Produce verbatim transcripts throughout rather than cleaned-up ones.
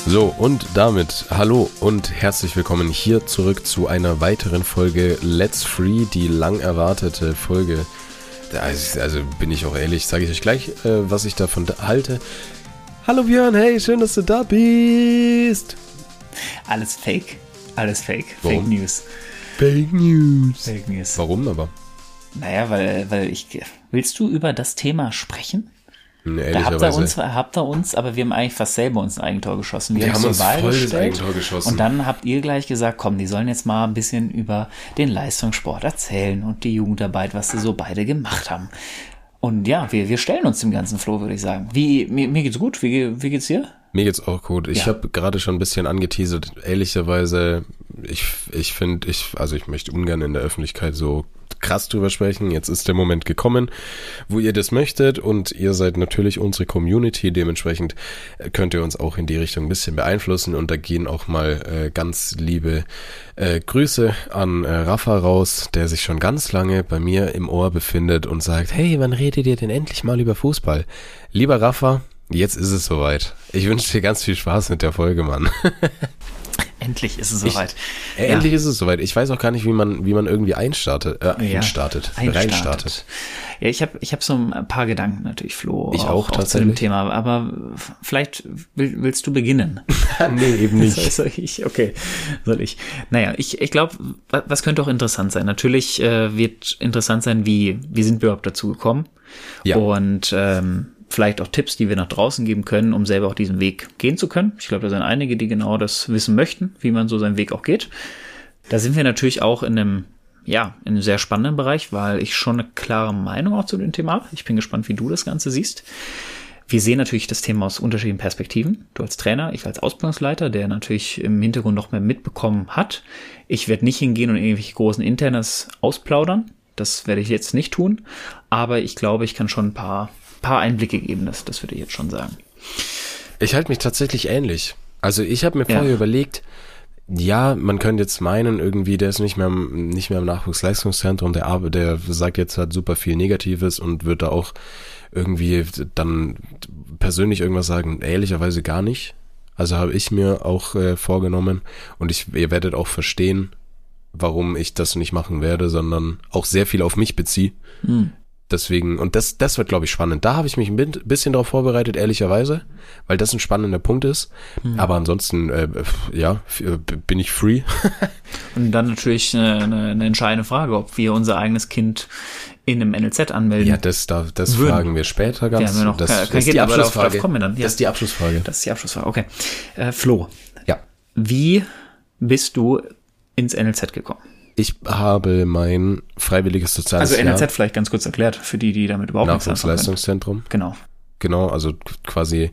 So, und damit hallo und herzlich willkommen hier zurück zu einer weiteren Folge Let's Free, die lang erwartete Folge. Also, also bin ich auch ehrlich, sage ich euch gleich, äh, was ich davon halte. Hallo Björn, hey, schön, dass du da bist. Alles Fake, alles Fake, Warum? Fake News. Fake News. Fake News. Warum aber? Naja, weil, weil ich, willst du über das Thema sprechen? Nee, Da habt ihr uns, habt ihr uns, aber wir haben eigentlich fast selber uns ein Eigentor geschossen. Wir, wir haben uns zur Wahl voll das gestellt Eigentor geschossen. und dann habt ihr gleich gesagt, komm, die sollen jetzt mal ein bisschen über den Leistungssport erzählen und die Jugendarbeit, was sie so beide gemacht haben. Und ja, wir, wir stellen uns dem ganzen Flo, würde ich sagen. Wie, mir, mir geht's gut, wie, wie geht's dir? Mir geht's auch gut. Ich Ja. habe gerade schon ein bisschen angeteasert. Ehrlicherweise, ich, ich finde, ich, also ich möchte ungern in der Öffentlichkeit so krass drüber sprechen. Jetzt ist der Moment gekommen, wo ihr das möchtet und ihr seid natürlich unsere Community. Dementsprechend könnt ihr uns auch in die Richtung ein bisschen beeinflussen und da gehen auch mal äh, ganz liebe äh, Grüße an äh, Rafa raus, der sich schon ganz lange bei mir im Ohr befindet und sagt, hey, wann redet ihr denn endlich mal über Fußball? Lieber Rafa, jetzt ist es soweit. Ich wünsche dir ganz viel Spaß mit der Folge, Mann. Endlich ist es soweit. Ich, äh, endlich ist es soweit. Ich weiß auch gar nicht, wie man wie man irgendwie einstartet, äh, Ja, einstartet, einstartet. reinstartet. Ja, ich habe ich hab so ein paar Gedanken natürlich, Flo. Ich auch, auch zu tatsächlich. dem Thema. Aber vielleicht will, willst du beginnen? Nee, eben nicht. Soll, soll ich? Okay, soll ich. Naja, ich, ich glaube, was könnte auch interessant sein? Natürlich äh, wird interessant sein, wie, wie sind wir überhaupt dazu gekommen? Ja. Und ähm, vielleicht auch Tipps, die wir nach draußen geben können, um selber auch diesen Weg gehen zu können. Ich glaube, da sind einige, die genau das wissen möchten, wie man so seinen Weg auch geht. Da sind wir natürlich auch in einem, ja, in einem sehr spannenden Bereich, weil ich schon eine klare Meinung auch zu dem Thema habe. Ich bin gespannt, wie du das Ganze siehst. Wir sehen natürlich das Thema aus unterschiedlichen Perspektiven. Du als Trainer, ich als Ausbildungsleiter, der natürlich im Hintergrund noch mehr mitbekommen hat. Ich werde nicht hingehen und irgendwelche großen Internas ausplaudern. Das werde ich jetzt nicht tun. Aber ich glaube, ich kann schon ein paar paar Einblicke geben, das, das würde ich jetzt schon sagen. Ich halte mich tatsächlich ähnlich. Also ich habe mir Ja. vorher überlegt, ja, man könnte jetzt meinen, irgendwie, der ist nicht mehr im, nicht mehr im Nachwuchsleistungszentrum, der Arbe, der sagt jetzt halt super viel Negatives und wird da auch irgendwie dann persönlich irgendwas sagen, ehrlicherweise gar nicht. Also habe ich mir auch äh, vorgenommen und ich, ihr werdet auch verstehen, warum ich das nicht machen werde, sondern auch sehr viel auf mich beziehe. Hm. Deswegen, und das, das wird, glaube ich, spannend. Da habe ich mich ein bisschen darauf vorbereitet, ehrlicherweise, weil das ein spannender Punkt ist. Mhm. Aber ansonsten, äh, ja, f- bin ich free. Und dann natürlich eine, eine, eine entscheidende Frage, ob wir unser eigenes Kind in einem N L Z anmelden. Ja, das, das, das Würden. fragen wir später ganz. Wir haben ja noch das, kein- das kein ist Kind, die aber darauf- Abschlussfrage. darauf kommen wir dann. Ja. Das ist die Abschlussfrage. Das ist die Abschlussfrage. Okay. Äh, Flo, Ja. wie bist du ins N L Z gekommen? Ich habe mein freiwilliges soziales Also N L Z Jahr, vielleicht ganz kurz erklärt, für die, die damit überhaupt nichts anfangen können. Nachwuchsleistungszentrum. Genau. Genau, also quasi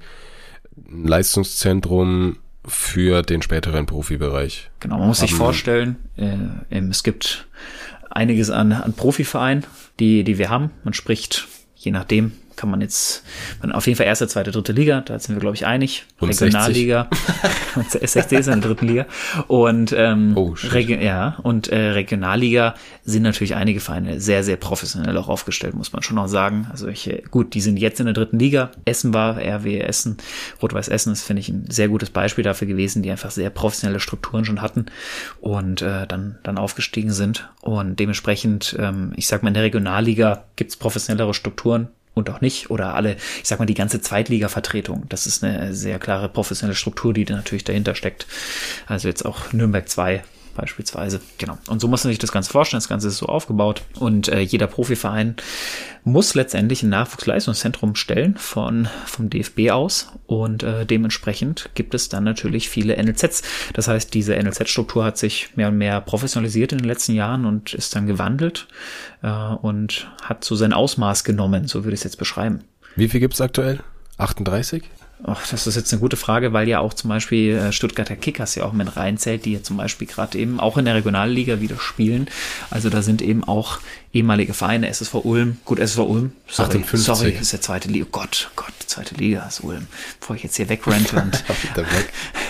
ein Leistungszentrum für den späteren Profibereich. Genau, man muss sich Haben- vorstellen, äh, es gibt einiges an, an Profivereinen, die, die wir haben. Man spricht, je nachdem, kann man jetzt, man auf jeden Fall erste, zweite, dritte Liga, da sind wir, glaube ich, einig. Und Regionalliga. Und sechzig ist in der dritten Liga. Und, ähm, Oh, shit. Regi- ja, und äh, Regionalliga sind natürlich einige Vereine sehr, sehr professionell auch aufgestellt, muss man schon auch sagen. Also ich, äh, gut, die sind jetzt in der dritten Liga. Essen war R W Essen, Rot-Weiß Essen ist, finde ich, ein sehr gutes Beispiel dafür gewesen, die einfach sehr professionelle Strukturen schon hatten und äh, dann, dann aufgestiegen sind. Und dementsprechend, ähm, ich sag mal, in der Regionalliga gibt's professionellere Strukturen. Und auch nicht, oder alle, ich sag mal, die ganze Zweitliga-Vertretung. Das ist eine sehr klare professionelle Struktur, die da natürlich dahinter steckt. Also jetzt auch Nürnberg zwei beispielsweise. Genau. Und so muss man sich das Ganze vorstellen. Das Ganze ist so aufgebaut. Und äh, jeder Profiverein muss letztendlich ein Nachwuchsleistungszentrum stellen von vom D F B aus. Und äh, dementsprechend gibt es dann natürlich viele N L Zs. Das heißt, diese N L Z-Struktur hat sich mehr und mehr professionalisiert in den letzten Jahren und ist dann gewandelt äh, und hat so sein Ausmaß genommen. So würde ich es jetzt beschreiben. Wie viel gibt's aktuell? achtunddreißig? Ach, das ist jetzt eine gute Frage, weil ja auch zum Beispiel äh, Stuttgarter Kickers ja auch mit reinzählt, die ja zum Beispiel gerade eben auch in der Regionalliga wieder spielen. Also da sind eben auch ehemalige Vereine, S S V Ulm, gut, S S V Ulm, sorry, achtundfünfzig. sorry, ist der zweite Liga, oh Gott, Gott, zweite Liga ist Ulm, bevor ich jetzt hier wegrente und, Wieder weg.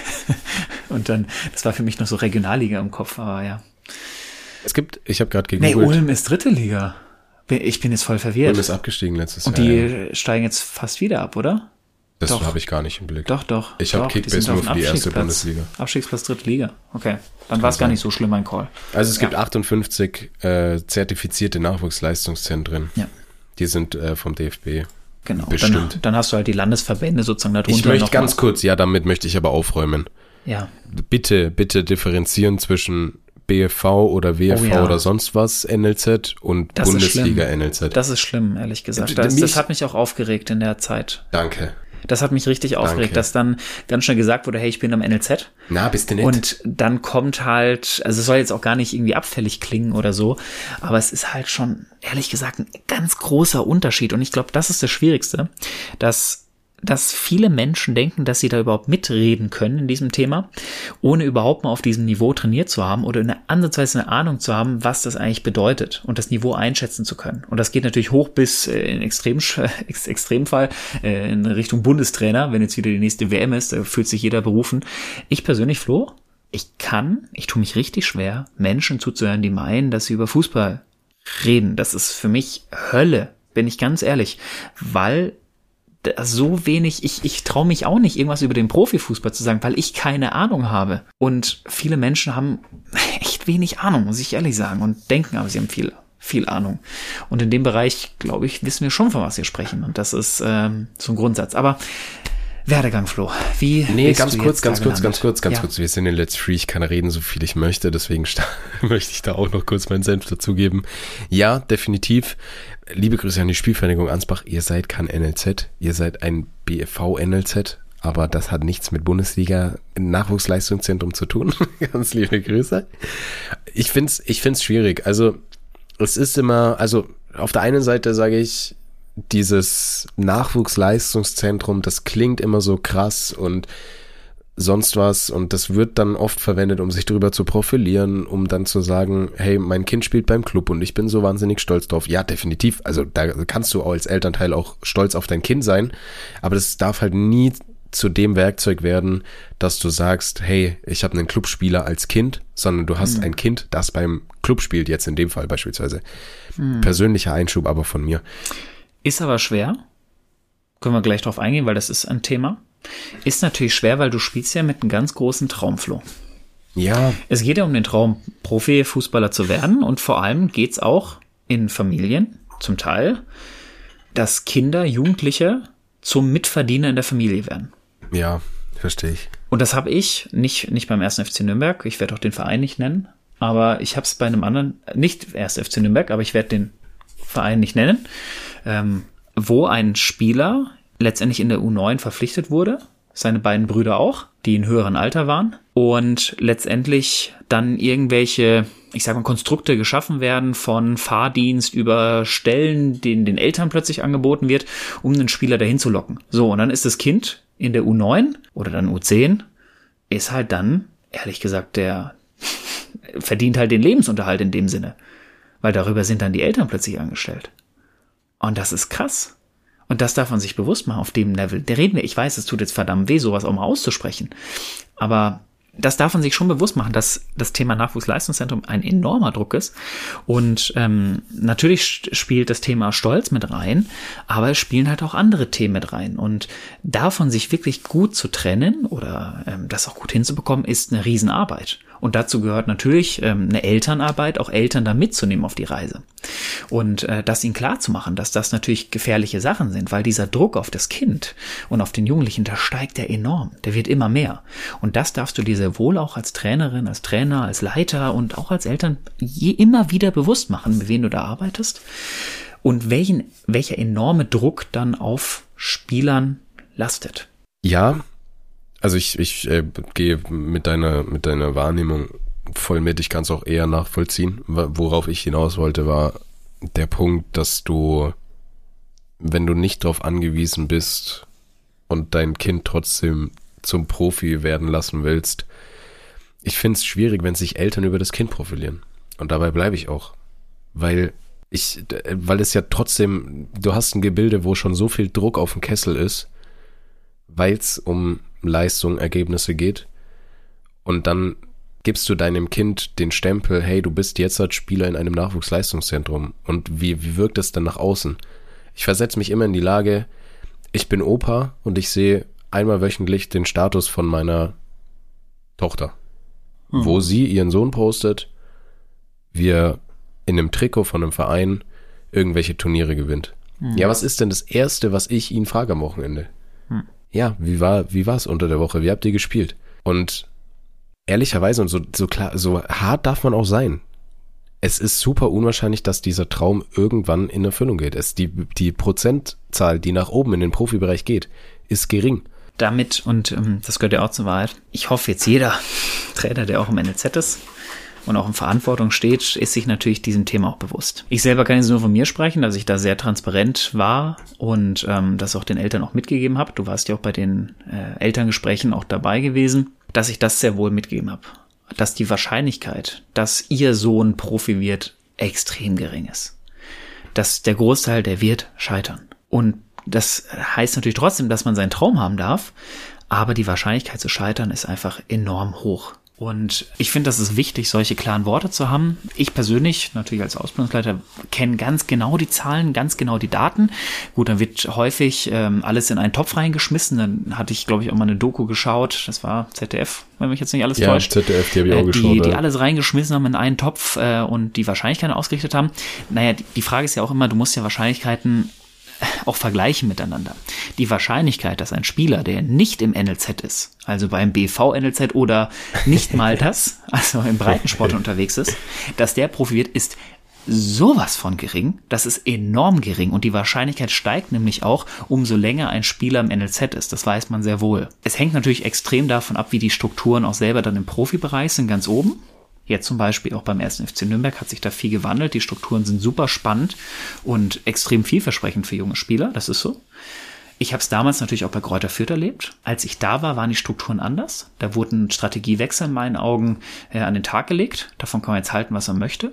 und dann, das war für mich noch so Regionalliga im Kopf, aber ja. Es gibt, ich habe gerade Nee, gegoogelt. Ulm ist dritte Liga. Ich bin jetzt voll verwirrt. Ulm ist abgestiegen letztes Und Jahr. die ja. steigen jetzt fast wieder ab, oder? Das Doch. habe ich gar nicht im Blick. Doch, doch. Ich habe doch, die Kickbase sind auf nur dem für die erste Abstiegsplatz. Bundesliga. Abstiegsplatz dritte Liga. Okay, dann war es gar nicht so schlimm, mein Call. Also es Ja. gibt achtundfünfzig äh, zertifizierte Nachwuchsleistungszentren. Ja. Die sind äh, vom D F B. Genau, Bestimmt. dann, dann hast du halt die Landesverbände sozusagen darunter. Ich möchte noch ganz mal. kurz, ja, damit möchte ich aber aufräumen. Ja, Bitte, bitte differenzieren zwischen B F V oder W F V Oh ja. oder sonst was N L Z und Das ist Bundesliga schlimm. N L Z. das ist schlimm, ehrlich gesagt. D- Das, mich- das hat mich auch aufgeregt in der Zeit. Danke. Das hat mich richtig aufgeregt, dass dann ganz schnell gesagt wurde, hey, ich bin am N L Z. Na, bist du nett? Und dann kommt halt, also es soll jetzt auch gar nicht irgendwie abfällig klingen oder so, aber es ist halt schon, ehrlich gesagt, ein ganz großer Unterschied. Und ich glaube, das ist das Schwierigste, dass dass viele Menschen denken, dass sie da überhaupt mitreden können in diesem Thema, ohne überhaupt mal auf diesem Niveau trainiert zu haben oder eine ansatzweise eine Ahnung zu haben, was das eigentlich bedeutet und das Niveau einschätzen zu können. Und das geht natürlich hoch bis äh, in Extrem, Ex Extremfall äh, in Richtung Bundestrainer, wenn jetzt wieder die nächste W M ist, da fühlt sich jeder berufen. Ich persönlich, Flo, ich kann, ich tue mich richtig schwer, Menschen zuzuhören, die meinen, dass sie über Fußball reden. Das ist für mich Hölle, bin ich ganz ehrlich, weil so wenig, ich, ich traue mich auch nicht, irgendwas über den Profifußball zu sagen, weil ich keine Ahnung habe. Und viele Menschen haben echt wenig Ahnung, muss ich ehrlich sagen, und denken aber, sie haben viel, viel Ahnung. Und in dem Bereich, glaube ich, wissen wir schon, von was wir sprechen. Und das ist ähm, so ein Grundsatz. Aber Werdegang, Flo, wie Nee, bist ganz du kurz, jetzt ganz da kurz, gelandet? ganz kurz, ganz Ja. kurz. Wir sind in Let's Free, ich kann reden, so viel ich möchte, deswegen sta- möchte ich da auch noch kurz meinen Senf dazugeben. Ja, definitiv. Liebe Grüße an die Spielvereinigung Ansbach. Ihr seid kein N L Z, ihr seid ein B F V N L Z, aber das hat nichts mit Bundesliga Nachwuchsleistungszentrum zu tun. Ganz liebe Grüße. Ich find's, ich find's schwierig. Also, es ist immer, also, auf der einen Seite sage ich, dieses Nachwuchsleistungszentrum, das klingt immer so krass und sonst was und das wird dann oft verwendet, um sich darüber zu profilieren, um dann zu sagen, hey, mein Kind spielt beim Club und ich bin so wahnsinnig stolz drauf. Ja, definitiv. Also da kannst du als Elternteil auch stolz auf dein Kind sein, aber das darf halt nie zu dem Werkzeug werden, dass du sagst, hey, ich habe einen Clubspieler als Kind, sondern du hast mhm. ein Kind, das beim Club spielt, jetzt in dem Fall beispielsweise. Mhm. Persönlicher Einschub aber von mir. Ist aber schwer. Können wir gleich drauf eingehen, weil das ist ein Thema. Ist natürlich schwer, weil du spielst ja mit einem ganz großen Traumflow. Ja. Es geht ja um den Traum, Profifußballer zu werden und vor allem geht's auch in Familien, zum Teil, dass Kinder, Jugendliche zum Mitverdiener in der Familie werden. Ja, verstehe ich. Und das habe ich nicht, nicht beim ersten F C Nürnberg, ich werde auch den Verein nicht nennen, aber ich habe es bei einem anderen, nicht ersten F C Nürnberg, aber ich werde den Verein nicht nennen, ähm, wo ein Spieler letztendlich in der U neun verpflichtet wurde, seine beiden Brüder auch, die in höherem Alter waren und letztendlich dann irgendwelche, ich sag mal, Konstrukte geschaffen werden von Fahrdienst über Stellen, denen den Eltern plötzlich angeboten wird, um den Spieler dahin zu locken. So, und dann ist das Kind in der U neun oder dann U zehn, ist halt dann, ehrlich gesagt, der verdient halt den Lebensunterhalt in dem Sinne, weil darüber sind dann die Eltern plötzlich angestellt. Und das ist krass. Und das darf man sich bewusst machen auf dem Level. Der reden wir, ich weiß, es tut jetzt verdammt weh, sowas auch mal auszusprechen. Aber das darf man sich schon bewusst machen, dass das Thema Nachwuchsleistungszentrum ein enormer Druck ist. Und ähm, natürlich spielt das Thema Stolz mit rein, aber es spielen halt auch andere Themen mit rein. Und davon sich wirklich gut zu trennen oder ähm, das auch gut hinzubekommen, ist eine Riesenarbeit. Und dazu gehört natürlich ähm, eine Elternarbeit, auch Eltern da mitzunehmen auf die Reise. Und äh, das ihnen klar zu machen, dass das natürlich gefährliche Sachen sind, weil dieser Druck auf das Kind und auf den Jugendlichen, der steigt ja enorm, der wird immer mehr. Und das darfst du dir sehr wohl auch als Trainerin, als Trainer, als Leiter und auch als Eltern je immer wieder bewusst machen, mit wem du da arbeitest und welchen, welcher enorme Druck dann auf Spielern lastet. Ja, also ich, ich äh, gehe mit deiner, mit deiner Wahrnehmung voll mit. Ich kann es auch eher nachvollziehen. Worauf ich hinaus wollte, war der Punkt, dass du, wenn du nicht darauf angewiesen bist und dein Kind trotzdem zum Profi werden lassen willst, ich finde es schwierig, wenn sich Eltern über das Kind profilieren. Und dabei bleibe ich auch. Weil ich, weil es ja trotzdem, du hast ein Gebilde, wo schon so viel Druck auf dem Kessel ist, weil es um Leistung, Ergebnisse geht. Und dann gibst du deinem Kind den Stempel, hey, du bist jetzt als Spieler in einem Nachwuchsleistungszentrum. Und wie, wie wirkt es dann nach außen? Ich versetze mich immer in die Lage, ich bin Opa und ich sehe einmal wöchentlich den Status von meiner Tochter, hm. wo sie ihren Sohn postet, wie er in einem Trikot von einem Verein irgendwelche Turniere gewinnt. Hm. Ja, was ist denn das Erste, was ich ihn frage am Wochenende? Hm. Ja, wie war wie war's unter der Woche? Wie habt ihr gespielt? Und ehrlicherweise und so, so klar, so hart darf man auch sein. Es ist super unwahrscheinlich, dass dieser Traum irgendwann in Erfüllung geht. Es, die, die Prozentzahl, die nach oben in den Profibereich geht, ist gering. Damit, und ähm, das gehört ja auch zur Wahrheit, ich hoffe jetzt jeder Trainer, der auch im N L Z ist und auch in Verantwortung steht, ist sich natürlich diesem Thema auch bewusst. Ich selber kann jetzt nur von mir sprechen, dass ich da sehr transparent war und ähm, das auch den Eltern auch mitgegeben habe. Du warst ja auch bei den äh, Elterngesprächen auch dabei gewesen, dass ich das sehr wohl mitgegeben habe. Dass die Wahrscheinlichkeit, dass ihr Sohn Profi wird, extrem gering ist. Dass der Großteil, der wird scheitern. Und das heißt natürlich trotzdem, dass man seinen Traum haben darf, aber die Wahrscheinlichkeit zu scheitern ist einfach enorm hoch. Und ich finde, das ist wichtig, solche klaren Worte zu haben. Ich persönlich, natürlich als Ausbildungsleiter, kenne ganz genau die Zahlen, ganz genau die Daten. Gut, dann wird häufig ähm, alles in einen Topf reingeschmissen. Dann hatte ich, glaube ich, auch mal eine Doku geschaut. Das war Z D F, wenn mich jetzt nicht alles ja, täuscht. Z D F, die habe ich auch äh, geschaut. Die, ja. die alles reingeschmissen haben in einen Topf äh, und die Wahrscheinlichkeiten ausgerichtet haben. Naja, die, die Frage ist ja auch immer, du musst ja Wahrscheinlichkeiten auch vergleichen miteinander. Die Wahrscheinlichkeit, dass ein Spieler, der nicht im N L Z ist, also beim B V N L Z oder nicht mal das, also im Breitensport unterwegs ist, dass der Profi wird, ist sowas von gering, das ist enorm gering und die Wahrscheinlichkeit steigt nämlich auch, umso länger ein Spieler im N L Z ist, das weiß man sehr wohl. Es hängt natürlich extrem davon ab, wie die Strukturen auch selber dann im Profibereich sind, ganz oben. Jetzt zum Beispiel auch beim ersten F C Nürnberg hat sich da viel gewandelt. Die Strukturen sind super spannend und extrem vielversprechend für junge Spieler. Das ist so. Ich habe es damals natürlich auch bei Greuther Fürth erlebt. Als ich da war, waren die Strukturen anders. Da wurden Strategiewechsel in meinen Augen äh, an den Tag gelegt. Davon kann man jetzt halten, was man möchte.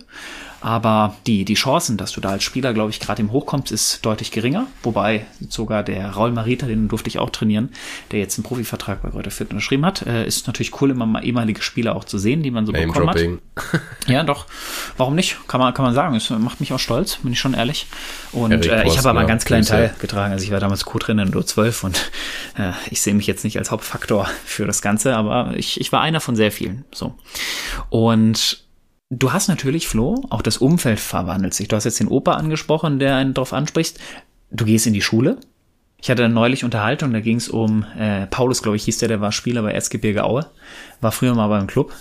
Aber die, die Chancen, dass du da als Spieler, glaube ich, gerade im Hochkommst, ist deutlich geringer. Wobei sogar der Raul Marita, den durfte ich auch trainieren, der jetzt einen Profivertrag bei Greuther Fürth unterschrieben hat, äh, ist natürlich cool, immer mal ehemalige Spieler auch zu sehen, die man so Name bekommen Dropping. hat. Ja, doch. Warum nicht? Kann man, kann man sagen. Es macht mich auch stolz, bin ich schon ehrlich. Und äh, ich habe aber einen ganz kleinen Teil getragen. Also ich war damals Co-Trainer in U zwölf und äh, ich sehe mich jetzt nicht als Hauptfaktor für das Ganze, aber ich, ich war einer von sehr vielen. So. Und du hast natürlich, Flo, auch das Umfeld verwandelt sich. Du hast jetzt den Opa angesprochen, der einen drauf anspricht. Du gehst in die Schule. Ich hatte neulich Unterhaltung, da ging es um äh, Paulus, glaube ich, hieß der, der war Spieler bei Erzgebirge Aue, war früher mal beim Club.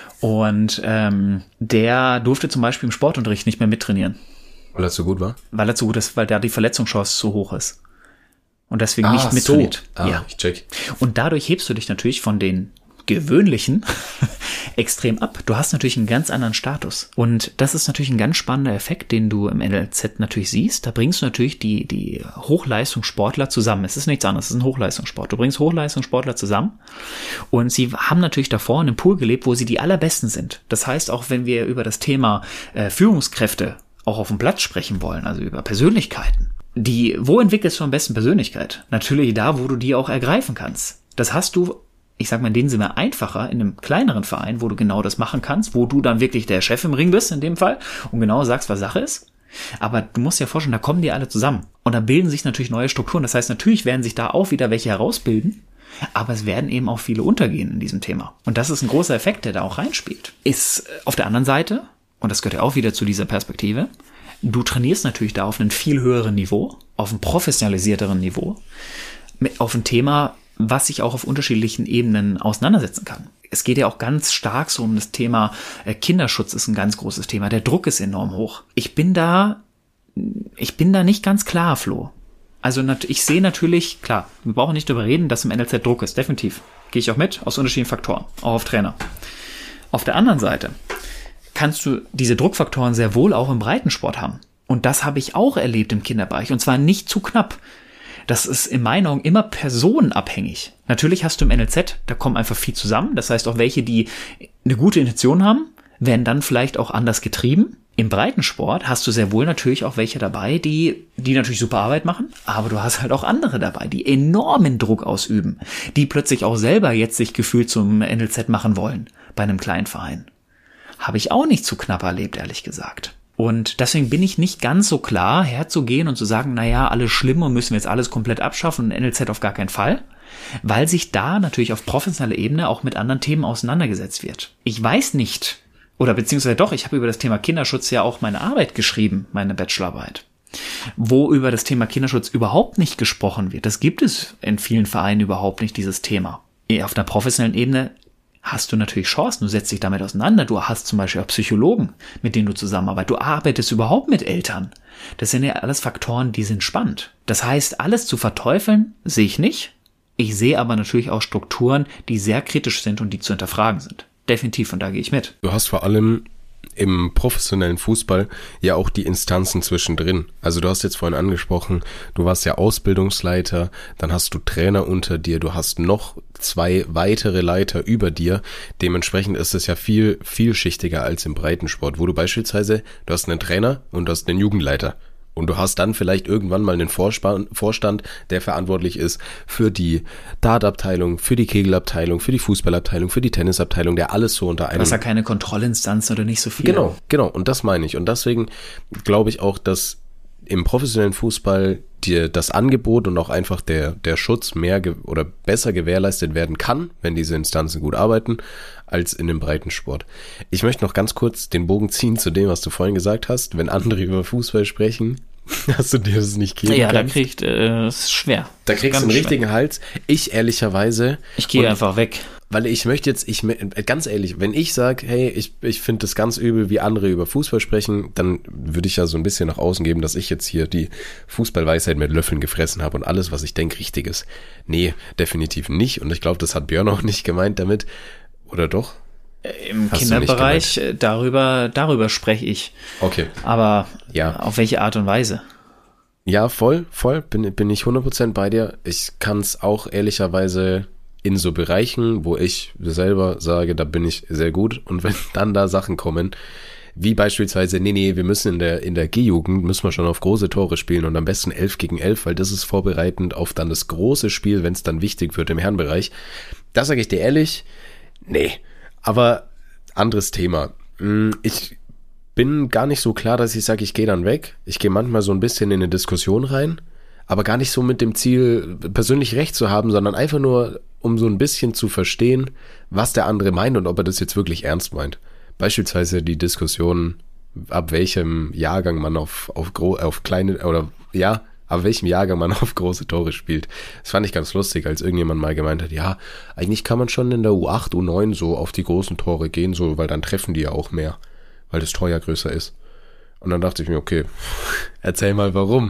Und ähm, der durfte zum Beispiel im Sportunterricht nicht mehr mittrainieren. Weil er zu gut war? Weil er zu gut ist, weil da die Verletzungschance zu hoch ist. Und deswegen ah, nicht mittrainiert. So. Ah, ja. Ich check. Und dadurch hebst du dich natürlich von den gewöhnlichen extrem ab. Du hast natürlich einen ganz anderen Status. Und das ist natürlich ein ganz spannender Effekt, den du im N L Z natürlich siehst. Da bringst du natürlich die, die Hochleistungssportler zusammen. Es ist nichts anderes, es ist ein Hochleistungssport. Du bringst Hochleistungssportler zusammen und sie haben natürlich davor in einem Pool gelebt, wo sie die allerbesten sind. Das heißt, auch wenn wir über das Thema äh, Führungskräfte auch auf dem Platz sprechen wollen, also über Persönlichkeiten, die, wo entwickelst du am besten Persönlichkeit? Natürlich da, wo du die auch ergreifen kannst. Das hast du, ich sag mal in dem Sinne, einfacher in einem kleineren Verein, wo du genau das machen kannst, wo du dann wirklich der Chef im Ring bist in dem Fall und genau sagst, was Sache ist. Aber du musst dir vorstellen, da kommen die alle zusammen. Und da bilden sich natürlich neue Strukturen. Das heißt, natürlich werden sich da auch wieder welche herausbilden, aber es werden eben auch viele untergehen in diesem Thema. Und das ist ein großer Effekt, der da auch reinspielt. Ist auf der anderen Seite, und das gehört ja auch wieder zu dieser Perspektive, du trainierst natürlich da auf einem viel höheren Niveau, auf einem professionalisierteren Niveau, mit, auf ein Thema, was sich auch auf unterschiedlichen Ebenen auseinandersetzen kann. Es geht ja auch ganz stark so um das Thema äh, Kinderschutz ist ein ganz großes Thema. Der Druck ist enorm hoch. Ich bin da, ich bin da nicht ganz klar, Flo. Also ich sehe natürlich, klar, wir brauchen nicht darüber reden, dass im N L Z Druck ist, definitiv. Gehe ich auch mit, aus unterschiedlichen Faktoren, auch auf Trainer. Auf der anderen Seite kannst du diese Druckfaktoren sehr wohl auch im Breitensport haben. Und das habe ich auch erlebt im Kinderbereich. Und zwar nicht zu knapp. Das ist in meinen Augen immer personenabhängig. Natürlich hast du im N L Z, da kommen einfach viel zusammen. Das heißt auch welche, die eine gute Intention haben, werden dann vielleicht auch anders getrieben. Im Breitensport hast du sehr wohl natürlich auch welche dabei, die, die natürlich super Arbeit machen. Aber du hast halt auch andere dabei, die enormen Druck ausüben. Die plötzlich auch selber jetzt sich gefühlt zum N L Z machen wollen bei einem kleinen Verein. Habe ich auch nicht zu knapp erlebt, ehrlich gesagt. Und deswegen bin ich nicht ganz so klar, herzugehen und zu sagen, naja, alles schlimm und müssen wir jetzt alles komplett abschaffen und N L Z auf gar keinen Fall, weil sich da natürlich auf professioneller Ebene auch mit anderen Themen auseinandergesetzt wird. Ich weiß nicht, oder beziehungsweise doch, ich habe über das Thema Kinderschutz ja auch meine Arbeit geschrieben, meine Bachelorarbeit, wo über das Thema Kinderschutz überhaupt nicht gesprochen wird. Das gibt es in vielen Vereinen überhaupt nicht, dieses Thema. Auf einer professionellen Ebene hast du natürlich Chancen, du setzt dich damit auseinander, du hast zum Beispiel auch Psychologen, mit denen du zusammenarbeitest, du arbeitest überhaupt mit Eltern. Das sind ja alles Faktoren, die sind spannend. Das heißt, alles zu verteufeln, sehe ich nicht. Ich sehe aber natürlich auch Strukturen, die sehr kritisch sind und die zu hinterfragen sind. Definitiv, und da gehe ich mit. Du hast vor allem im professionellen Fußball ja auch die Instanzen zwischendrin. Also du hast jetzt vorhin angesprochen, du warst ja Ausbildungsleiter, dann hast du Trainer unter dir, du hast noch zwei weitere Leiter über dir. Dementsprechend ist es ja viel vielschichtiger als im Breitensport, wo du beispielsweise, du hast einen Trainer und du hast einen Jugendleiter. Und du hast dann vielleicht irgendwann mal einen Vorstand, der verantwortlich ist für die Dartabteilung, für die Kegelabteilung, für die Fußballabteilung, für die Tennisabteilung, der alles so unter einem... Das ist ja keine Kontrollinstanz oder nicht so viel. Genau, genau. Und das meine ich. Und deswegen glaube ich auch, dass im professionellen Fußball dir das Angebot und auch einfach der, der Schutz mehr ge- oder besser gewährleistet werden kann, wenn diese Instanzen gut arbeiten, als in dem Breitensport. Ich möchte noch ganz kurz den Bogen ziehen zu dem, was du vorhin gesagt hast. Wenn andere über Fußball sprechen, hast du dir das nicht geben Ja, kannst. da kriegt äh, es ist schwer. Da kriegst du einen richtigen Hals. Ich ehrlicherweise... Ich gehe einfach weg. Weil ich möchte jetzt, ich ganz ehrlich, wenn ich sage, hey, ich, ich finde das ganz übel, wie andere über Fußball sprechen, dann würde ich ja so ein bisschen nach außen geben, dass ich jetzt hier die Fußballweisheit mit Löffeln gefressen habe und alles, was ich denke, richtig ist. Nee, definitiv nicht. Und ich glaube, das hat Björn auch nicht gemeint damit. Oder doch? Im Hast Kinderbereich, darüber, darüber spreche ich. Okay. Aber ja. Auf welche Art und Weise? Ja, voll, voll, bin, bin ich hundert Prozent bei dir. Ich kann es auch ehrlicherweise in so Bereichen, wo ich selber sage, da bin ich sehr gut. Und wenn dann da Sachen kommen, wie beispielsweise, nee, nee, wir müssen in der in der G-Jugend, müssen wir schon auf große Tore spielen und am besten elf gegen elf, weil das ist vorbereitend auf dann das große Spiel, wenn es dann wichtig wird im Herrenbereich. Das sage ich dir ehrlich, nee. Aber anderes Thema. Ich bin gar nicht so klar, dass ich sage, ich gehe dann weg. Ich gehe manchmal so ein bisschen in eine Diskussion rein, aber gar nicht so mit dem Ziel, persönlich recht zu haben, sondern einfach nur, um so ein bisschen zu verstehen, was der andere meint und ob er das jetzt wirklich ernst meint. Beispielsweise die Diskussion, ab welchem Jahrgang man auf, auf, gro- auf kleine, oder ja, ab welchem Jahrgang man auf große Tore spielt. Das fand ich ganz lustig, als irgendjemand mal gemeint hat, ja, eigentlich kann man schon in der U acht, U neun so auf die großen Tore gehen, so, weil dann treffen die ja auch mehr, weil das Tor ja größer ist. Und dann dachte ich mir, okay, erzähl mal warum.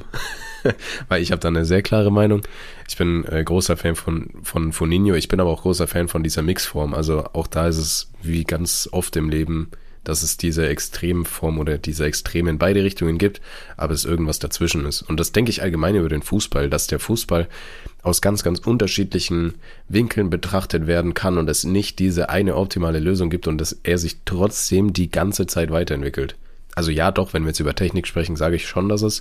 Weil ich habe da eine sehr klare Meinung. Ich bin äh, großer Fan von von Foninho, ich bin aber auch großer Fan von dieser Mixform. Also auch da ist es wie ganz oft im Leben, dass es diese Extremform oder diese Extreme in beide Richtungen gibt, aber es irgendwas dazwischen ist. Und das denke ich allgemein über den Fußball, dass der Fußball aus ganz, ganz unterschiedlichen Winkeln betrachtet werden kann und es nicht diese eine optimale Lösung gibt und dass er sich trotzdem die ganze Zeit weiterentwickelt. Also ja, doch, wenn wir jetzt über Technik sprechen, sage ich schon, dass es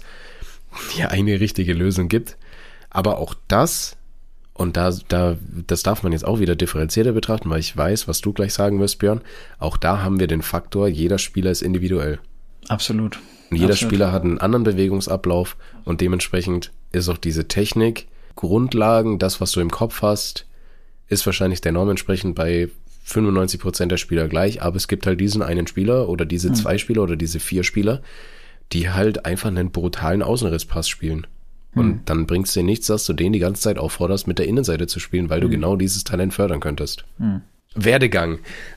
die eine richtige Lösung gibt. Aber auch das, und da, da, das darf man jetzt auch wieder differenzierter betrachten, weil ich weiß, was du gleich sagen wirst, Björn. Auch da haben wir den Faktor, jeder Spieler ist individuell. Absolut. Und jeder Absolut. Spieler hat einen anderen Bewegungsablauf und dementsprechend ist auch diese Technik, Grundlagen, das, was du im Kopf hast, ist wahrscheinlich der Norm entsprechend bei fünfundneunzig Prozent der Spieler gleich, aber es gibt halt diesen einen Spieler oder diese hm. zwei Spieler oder diese vier Spieler, die halt einfach einen brutalen Außenrisspass spielen. Und hm. dann bringt es dir nichts, dass du den die ganze Zeit aufforderst, mit der Innenseite zu spielen, weil hm. du genau dieses Talent fördern könntest. Hm. Werdegang.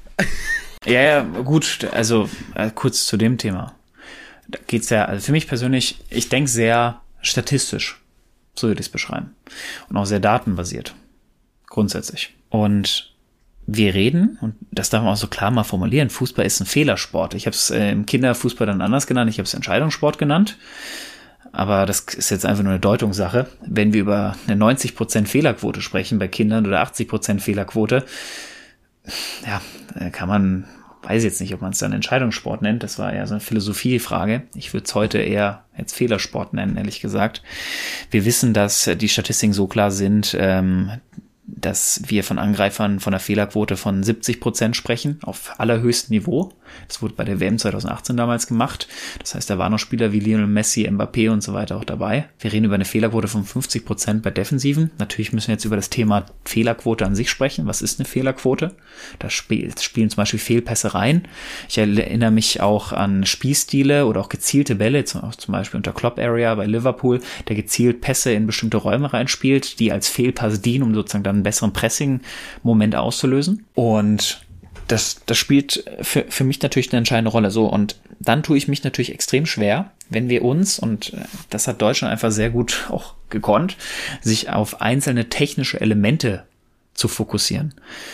Ja, ja, gut, also äh, kurz zu dem Thema. Da geht's ja, also für mich persönlich, ich denke sehr statistisch, so würde ich es beschreiben. Und auch sehr datenbasiert, grundsätzlich. Und wir reden, und das darf man auch so klar mal formulieren, Fußball ist ein Fehlersport. Ich habe es äh, im Kinderfußball dann anders genannt, ich habe es Entscheidungssport genannt. Aber das ist jetzt einfach nur eine Deutungssache. Wenn wir über eine neunzig Prozent Fehlerquote sprechen bei Kindern oder achtzig Prozent Fehlerquote, ja, kann man, weiß jetzt nicht, ob man es dann Entscheidungssport nennt. Das war eher so eine Philosophiefrage. Ich würde es heute eher jetzt Fehlersport nennen, ehrlich gesagt. Wir wissen, dass die Statistiken so klar sind, ähm, dass wir von Angreifern von einer Fehlerquote von siebzig Prozent sprechen, auf allerhöchstem Niveau. Das wurde bei der W M zwanzig achtzehn damals gemacht. Das heißt, da waren noch Spieler wie Lionel Messi, Mbappé und so weiter auch dabei. Wir reden über eine Fehlerquote von fünfzig Prozent bei Defensiven. Natürlich müssen wir jetzt über das Thema Fehlerquote an sich sprechen. Was ist eine Fehlerquote? Da spiel, spielen zum Beispiel Fehlpässe rein. Ich erinnere mich auch an Spielstile oder auch gezielte Bälle, zum, auch zum Beispiel unter Klopp Area bei Liverpool, der gezielt Pässe in bestimmte Räume reinspielt, die als Fehlpass dienen, um sozusagen dann einen besseren Pressing-Moment auszulösen. Und das, das spielt für, für mich natürlich eine entscheidende Rolle. So, und dann tue ich mich natürlich extrem schwer, wenn wir uns, und das hat Deutschland einfach sehr gut auch gekonnt, sich auf einzelne technische Elemente zu fokussieren.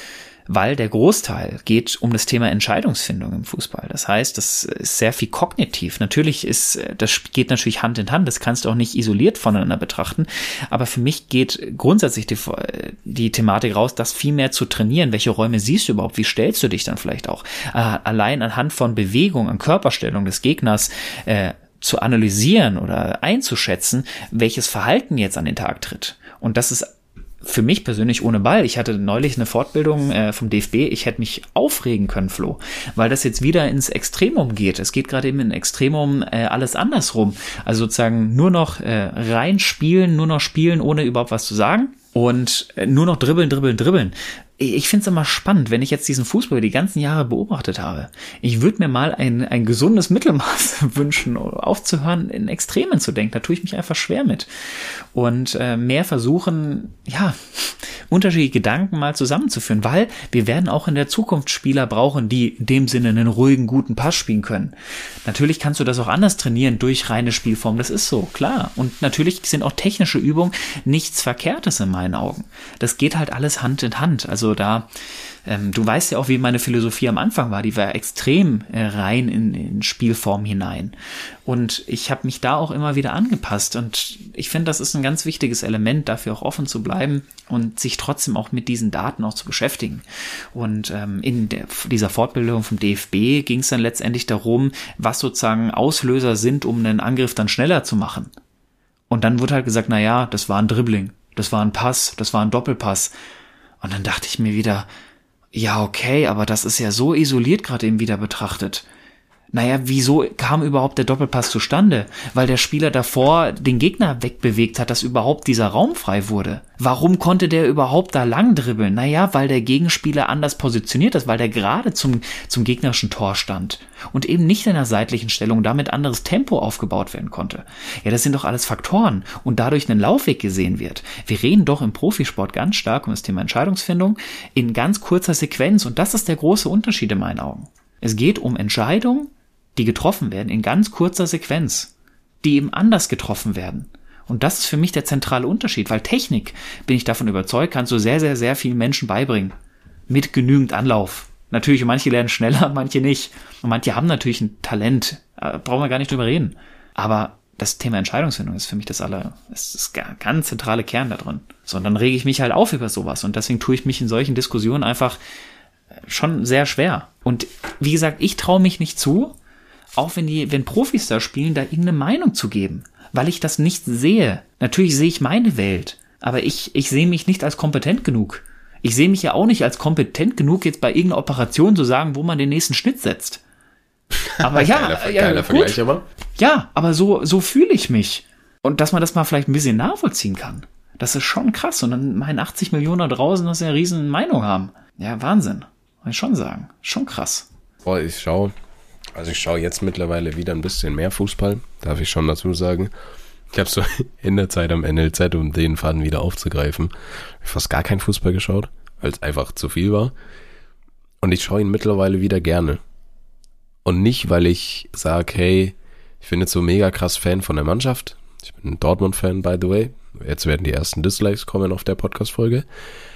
Weil der Großteil geht um das Thema Entscheidungsfindung im Fußball. Das heißt, das ist sehr viel kognitiv. Natürlich ist, das geht natürlich Hand in Hand. Das kannst du auch nicht isoliert voneinander betrachten. Aber für mich geht grundsätzlich die, die Thematik raus, das viel mehr zu trainieren. Welche Räume siehst du überhaupt? Wie stellst du dich dann vielleicht auch? Allein anhand von Bewegung, an Körperstellung des Gegners, äh, zu analysieren oder einzuschätzen, welches Verhalten jetzt an den Tag tritt. Und das ist für mich persönlich ohne Ball. Ich hatte neulich eine Fortbildung äh, vom D F B. Ich hätte mich aufregen können, Flo, weil das jetzt wieder ins Extremum geht. Es geht gerade eben in Extremum äh, alles andersrum. Also sozusagen nur noch äh, rein spielen, nur noch spielen, ohne überhaupt was zu sagen und äh, nur noch dribbeln, dribbeln, dribbeln. Ich finde es immer spannend, wenn ich jetzt diesen Fußball die ganzen Jahre beobachtet habe. Ich würde mir mal ein, ein gesundes Mittelmaß wünschen, aufzuhören, in Extremen zu denken. Da tue ich mich einfach schwer mit. Und äh, mehr versuchen, ja, unterschiedliche Gedanken mal zusammenzuführen, weil wir werden auch in der Zukunft Spieler brauchen, die in dem Sinne einen ruhigen, guten Pass spielen können. Natürlich kannst du das auch anders trainieren durch reine Spielform, das ist so, klar. Und natürlich sind auch technische Übungen nichts Verkehrtes in meinen Augen. Das geht halt alles Hand in Hand. Also da, ähm, du weißt ja auch, wie meine Philosophie am Anfang war, die war extrem äh, rein in, in Spielform hinein. Und ich habe mich da auch immer wieder angepasst und ich finde, das ist ein ganz wichtiges Element, dafür auch offen zu bleiben und sich trotzdem auch mit diesen Daten auch zu beschäftigen. Und ähm, in der, dieser Fortbildung vom D F B ging es dann letztendlich darum, was sozusagen Auslöser sind, um einen Angriff dann schneller zu machen. Und dann wurde halt gesagt, na ja, das war ein Dribbling, das war ein Pass, das war ein Doppelpass. Und dann dachte ich mir wieder, ja okay, aber das ist ja so isoliert gerade eben wieder betrachtet. Naja, wieso kam überhaupt der Doppelpass zustande? Weil der Spieler davor den Gegner wegbewegt hat, dass überhaupt dieser Raum frei wurde. Warum konnte der überhaupt da lang dribbeln? Naja, weil der Gegenspieler anders positioniert ist, weil der gerade zum, zum gegnerischen Tor stand und eben nicht in einer seitlichen Stellung, damit anderes Tempo aufgebaut werden konnte. Ja, das sind doch alles Faktoren und dadurch ein Laufweg gesehen wird. Wir reden doch im Profisport ganz stark um das Thema Entscheidungsfindung in ganz kurzer Sequenz und das ist der große Unterschied in meinen Augen. Es geht um Entscheidungen, die getroffen werden in ganz kurzer Sequenz, die eben anders getroffen werden. Und das ist für mich der zentrale Unterschied, weil Technik, bin ich davon überzeugt, kannst du sehr, sehr, sehr vielen Menschen beibringen. Mit genügend Anlauf. Natürlich, manche lernen schneller, manche nicht. Und manche haben natürlich ein Talent, da brauchen wir gar nicht drüber reden. Aber das Thema Entscheidungsfindung ist für mich das aller, das ist der ganz zentrale Kern da drin. So, und dann rege ich mich halt auf über sowas. Und deswegen tue ich mich in solchen Diskussionen einfach schon sehr schwer. Und wie gesagt, ich traue mich nicht zu, auch wenn die, wenn Profis da spielen, da irgendeine Meinung zu geben, weil ich das nicht sehe. Natürlich sehe ich meine Welt, aber ich, ich sehe mich nicht als kompetent genug. Ich sehe mich ja auch nicht als kompetent genug, jetzt bei irgendeiner Operation zu sagen, wo man den nächsten Schnitt setzt. Aber ja, geiler, ja, geiler Vergleich, aber. Ja, aber so, so fühle ich mich. Und dass man das mal vielleicht ein bisschen nachvollziehen kann. Das ist schon krass. Und dann meinen achtzig Millionen da draußen, dass sie eine riesen Meinung haben. Ja, Wahnsinn. Muss ich schon sagen. Schon krass. Boah, ich schaue. Also ich schaue jetzt mittlerweile wieder ein bisschen mehr Fußball, darf ich schon dazu sagen. Ich habe so in der Zeit am N L Z, um den Faden wieder aufzugreifen, fast gar kein Fußball geschaut, weil es einfach zu viel war. Und ich schaue ihn mittlerweile wieder gerne. Und nicht, weil ich sage, hey, ich bin jetzt so mega krass Fan von der Mannschaft. Ich bin ein Dortmund-Fan, by the way. Jetzt werden die ersten Dislikes kommen auf der Podcast-Folge.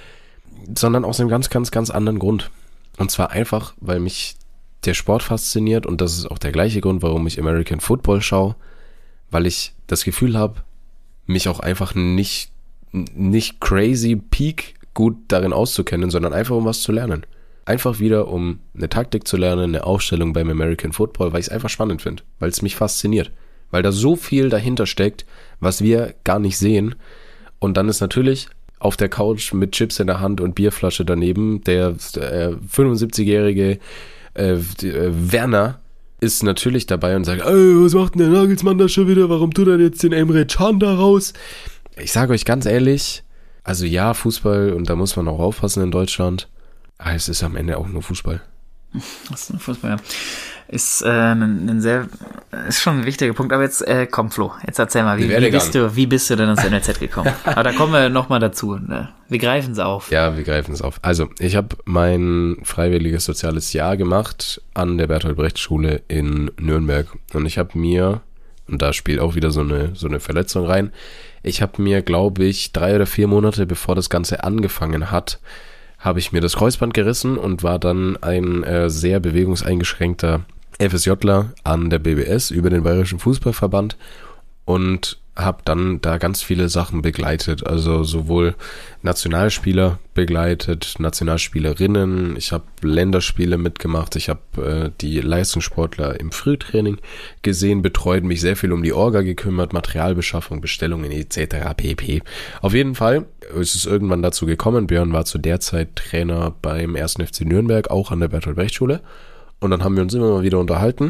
Sondern aus einem ganz, ganz, ganz anderen Grund. Und zwar einfach, weil mich der Sport fasziniert und das ist auch der gleiche Grund, warum ich American Football schaue, weil ich das Gefühl habe, mich auch einfach nicht, nicht crazy peak gut darin auszukennen, sondern einfach um was zu lernen. Einfach wieder um eine Taktik zu lernen, eine Aufstellung beim American Football, weil ich es einfach spannend finde, weil es mich fasziniert, weil da so viel dahinter steckt, was wir gar nicht sehen. Und dann ist natürlich auf der Couch mit Chips in der Hand und Bierflasche daneben. Der äh, fünfundsiebzigjährige äh, äh, Werner ist natürlich dabei und sagt, ey, was macht denn der Nagelsmann da schon wieder? Warum tut er jetzt den Emre Can da raus? Ich sage euch ganz ehrlich, also ja, Fußball, und da muss man auch aufpassen in Deutschland, aber es ist am Ende auch nur Fußball. Das ist nur Fußball, ja. Ist äh, ein, ein sehr, ist schon ein wichtiger Punkt. Aber jetzt, äh, komm Flo, jetzt erzähl mal, wie, wie bist du, wie bist du denn ins N L Z gekommen? Aber da kommen wir nochmal dazu. Ne? Wir greifen es auf. Ja, wir greifen es auf. Also, ich habe mein freiwilliges soziales Jahr gemacht an der Bertolt-Brecht-Schule in Nürnberg. Und ich habe mir, und da spielt auch wieder so eine, so eine Verletzung rein, ich habe mir, glaube ich, drei oder vier Monate bevor das Ganze angefangen hat, habe ich mir das Kreuzband gerissen und war dann ein äh, sehr bewegungseingeschränkter FSJler an der B B S über den Bayerischen Fußballverband und habe dann da ganz viele Sachen begleitet, also sowohl Nationalspieler begleitet, Nationalspielerinnen, ich habe Länderspiele mitgemacht, ich habe äh, die Leistungssportler im Frühtraining gesehen, betreut, mich sehr viel um die Orga gekümmert, Materialbeschaffung, Bestellungen et cetera pp. Auf jeden Fall ist es irgendwann dazu gekommen, Björn war zu der Zeit Trainer beim ersten F C Nürnberg, auch an der Bertolt-Brecht-Schule, und dann haben wir uns immer mal wieder unterhalten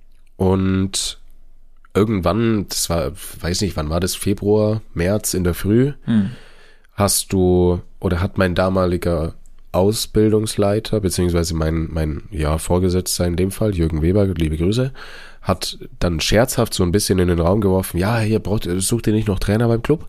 und irgendwann, das war, weiß nicht, wann war das, Februar, März in der Früh, hm. hast du, oder hat mein damaliger Ausbildungsleiter, beziehungsweise mein, mein, ja, Vorgesetzter in dem Fall, Jürgen Weber, liebe Grüße, hat dann scherzhaft so ein bisschen in den Raum geworfen, ja, hier braucht, sucht ihr nicht noch Trainer beim Club?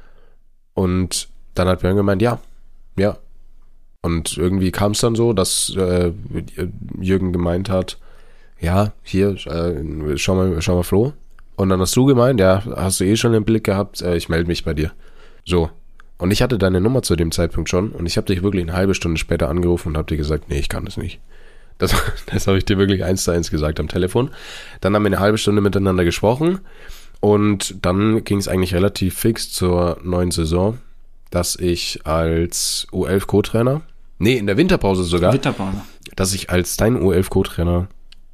Und dann hat Björn gemeint, ja, ja. Und irgendwie kam es dann so, dass äh, Jürgen gemeint hat, ja, hier, äh, schau mal, schau mal Flo. Und dann hast du gemeint, ja, hast du eh schon den Blick gehabt, äh, ich melde mich bei dir. So. Und ich hatte deine Nummer zu dem Zeitpunkt schon und ich habe dich wirklich eine halbe Stunde später angerufen und habe dir gesagt, nee, ich kann das nicht. Das, das habe ich dir wirklich eins zu eins gesagt am Telefon. Dann haben wir eine halbe Stunde miteinander gesprochen und dann ging es eigentlich relativ fix zur neuen Saison, dass ich als U elf Co-Trainer, nee, in der Winterpause sogar, Winterpause. dass ich als dein U elf Co-Trainer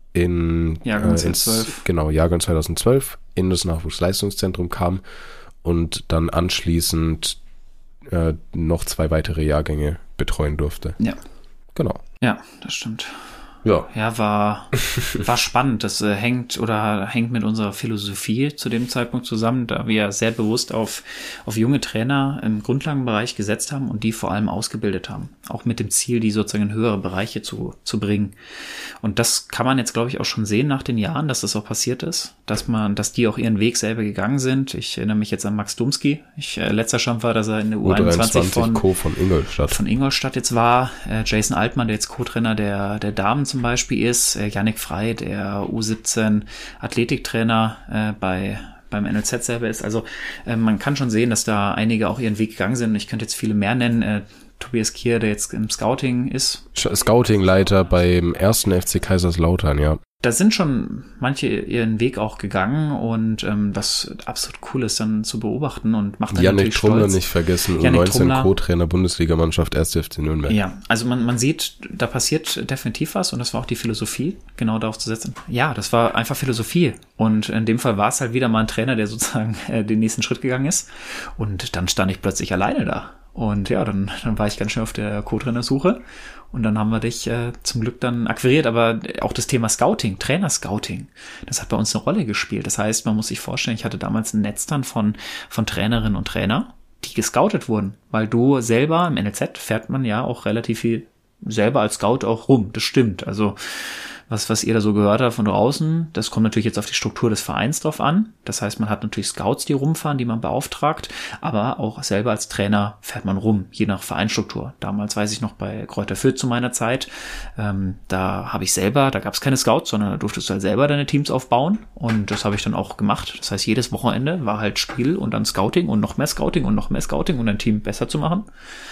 in Jahrgang äh, zweitausendzwölf. ins, genau, Jahrgang zweitausendzwölf in das Nachwuchsleistungszentrum kam und dann anschließend äh, noch zwei weitere Jahrgänge betreuen durfte. Ja. Genau. Ja, das stimmt. Ja. Ja, war, war spannend. Das äh, hängt oder hängt mit unserer Philosophie zu dem Zeitpunkt zusammen, da wir sehr bewusst auf, auf junge Trainer im Grundlagenbereich gesetzt haben und die vor allem ausgebildet haben. Auch mit dem Ziel, die sozusagen in höhere Bereiche zu, zu bringen. Und das kann man jetzt, glaube ich, auch schon sehen nach den Jahren, dass das auch passiert ist, dass man, dass die auch ihren Weg selber gegangen sind. Ich erinnere mich jetzt an Max Dumski. Ich, äh, letzter Stand war, dass er in der U einundzwanzig von, Co. von Ingolstadt. von Ingolstadt jetzt war. Äh, Jason Altmann, der jetzt Co-Trainer der, der Damen zum Beispiel ist, äh, Yannick Frey, der U siebzehn Athletiktrainer äh, bei beim N L Z selber ist. Also äh, man kann schon sehen, dass da einige auch ihren Weg gegangen sind. Ich könnte jetzt viele mehr nennen. Äh, Tobias Kier, der jetzt im Scouting ist. Scouting-Leiter beim ersten F C Kaiserslautern, ja. Da sind schon manche ihren Weg auch gegangen und ähm, was absolut cool ist, dann zu beobachten und macht dann Yannick natürlich Trumler stolz. nicht vergessen, Yannick U neunzehn Trumler. Co-Trainer Bundesligamannschaft erster F C Nürnberg. Ja, also man, man sieht, da passiert definitiv was und das war auch die Philosophie, genau darauf zu setzen. Ja, das war einfach Philosophie und in dem Fall war es halt wieder mal ein Trainer, der sozusagen äh, den nächsten Schritt gegangen ist und dann stand ich plötzlich alleine da. Und ja, dann, dann war ich ganz schön auf der Co-Trainer-Suche und dann haben wir dich äh, zum Glück dann akquiriert, aber auch das Thema Scouting, Trainer-Scouting, das hat bei uns eine Rolle gespielt. Das heißt, man muss sich vorstellen, ich hatte damals ein Netz dann von, von Trainerinnen und Trainer, die gescoutet wurden, weil du selber im N L Z fährt man ja auch relativ viel selber als Scout auch rum, das stimmt. Also was, was ihr da so gehört habt von draußen, das kommt natürlich jetzt auf die Struktur des Vereins drauf an. Das heißt, man hat natürlich Scouts, die rumfahren, die man beauftragt, aber auch selber als Trainer fährt man rum, je nach Vereinsstruktur. Damals weiß ich noch bei Kräuter Fürth zu meiner Zeit, ähm, da habe ich selber, da gab es keine Scouts, sondern da durftest du halt selber deine Teams aufbauen und das habe ich dann auch gemacht. Das heißt, jedes Wochenende war halt Spiel und dann Scouting und noch mehr Scouting und noch mehr Scouting, um dein Team besser zu machen.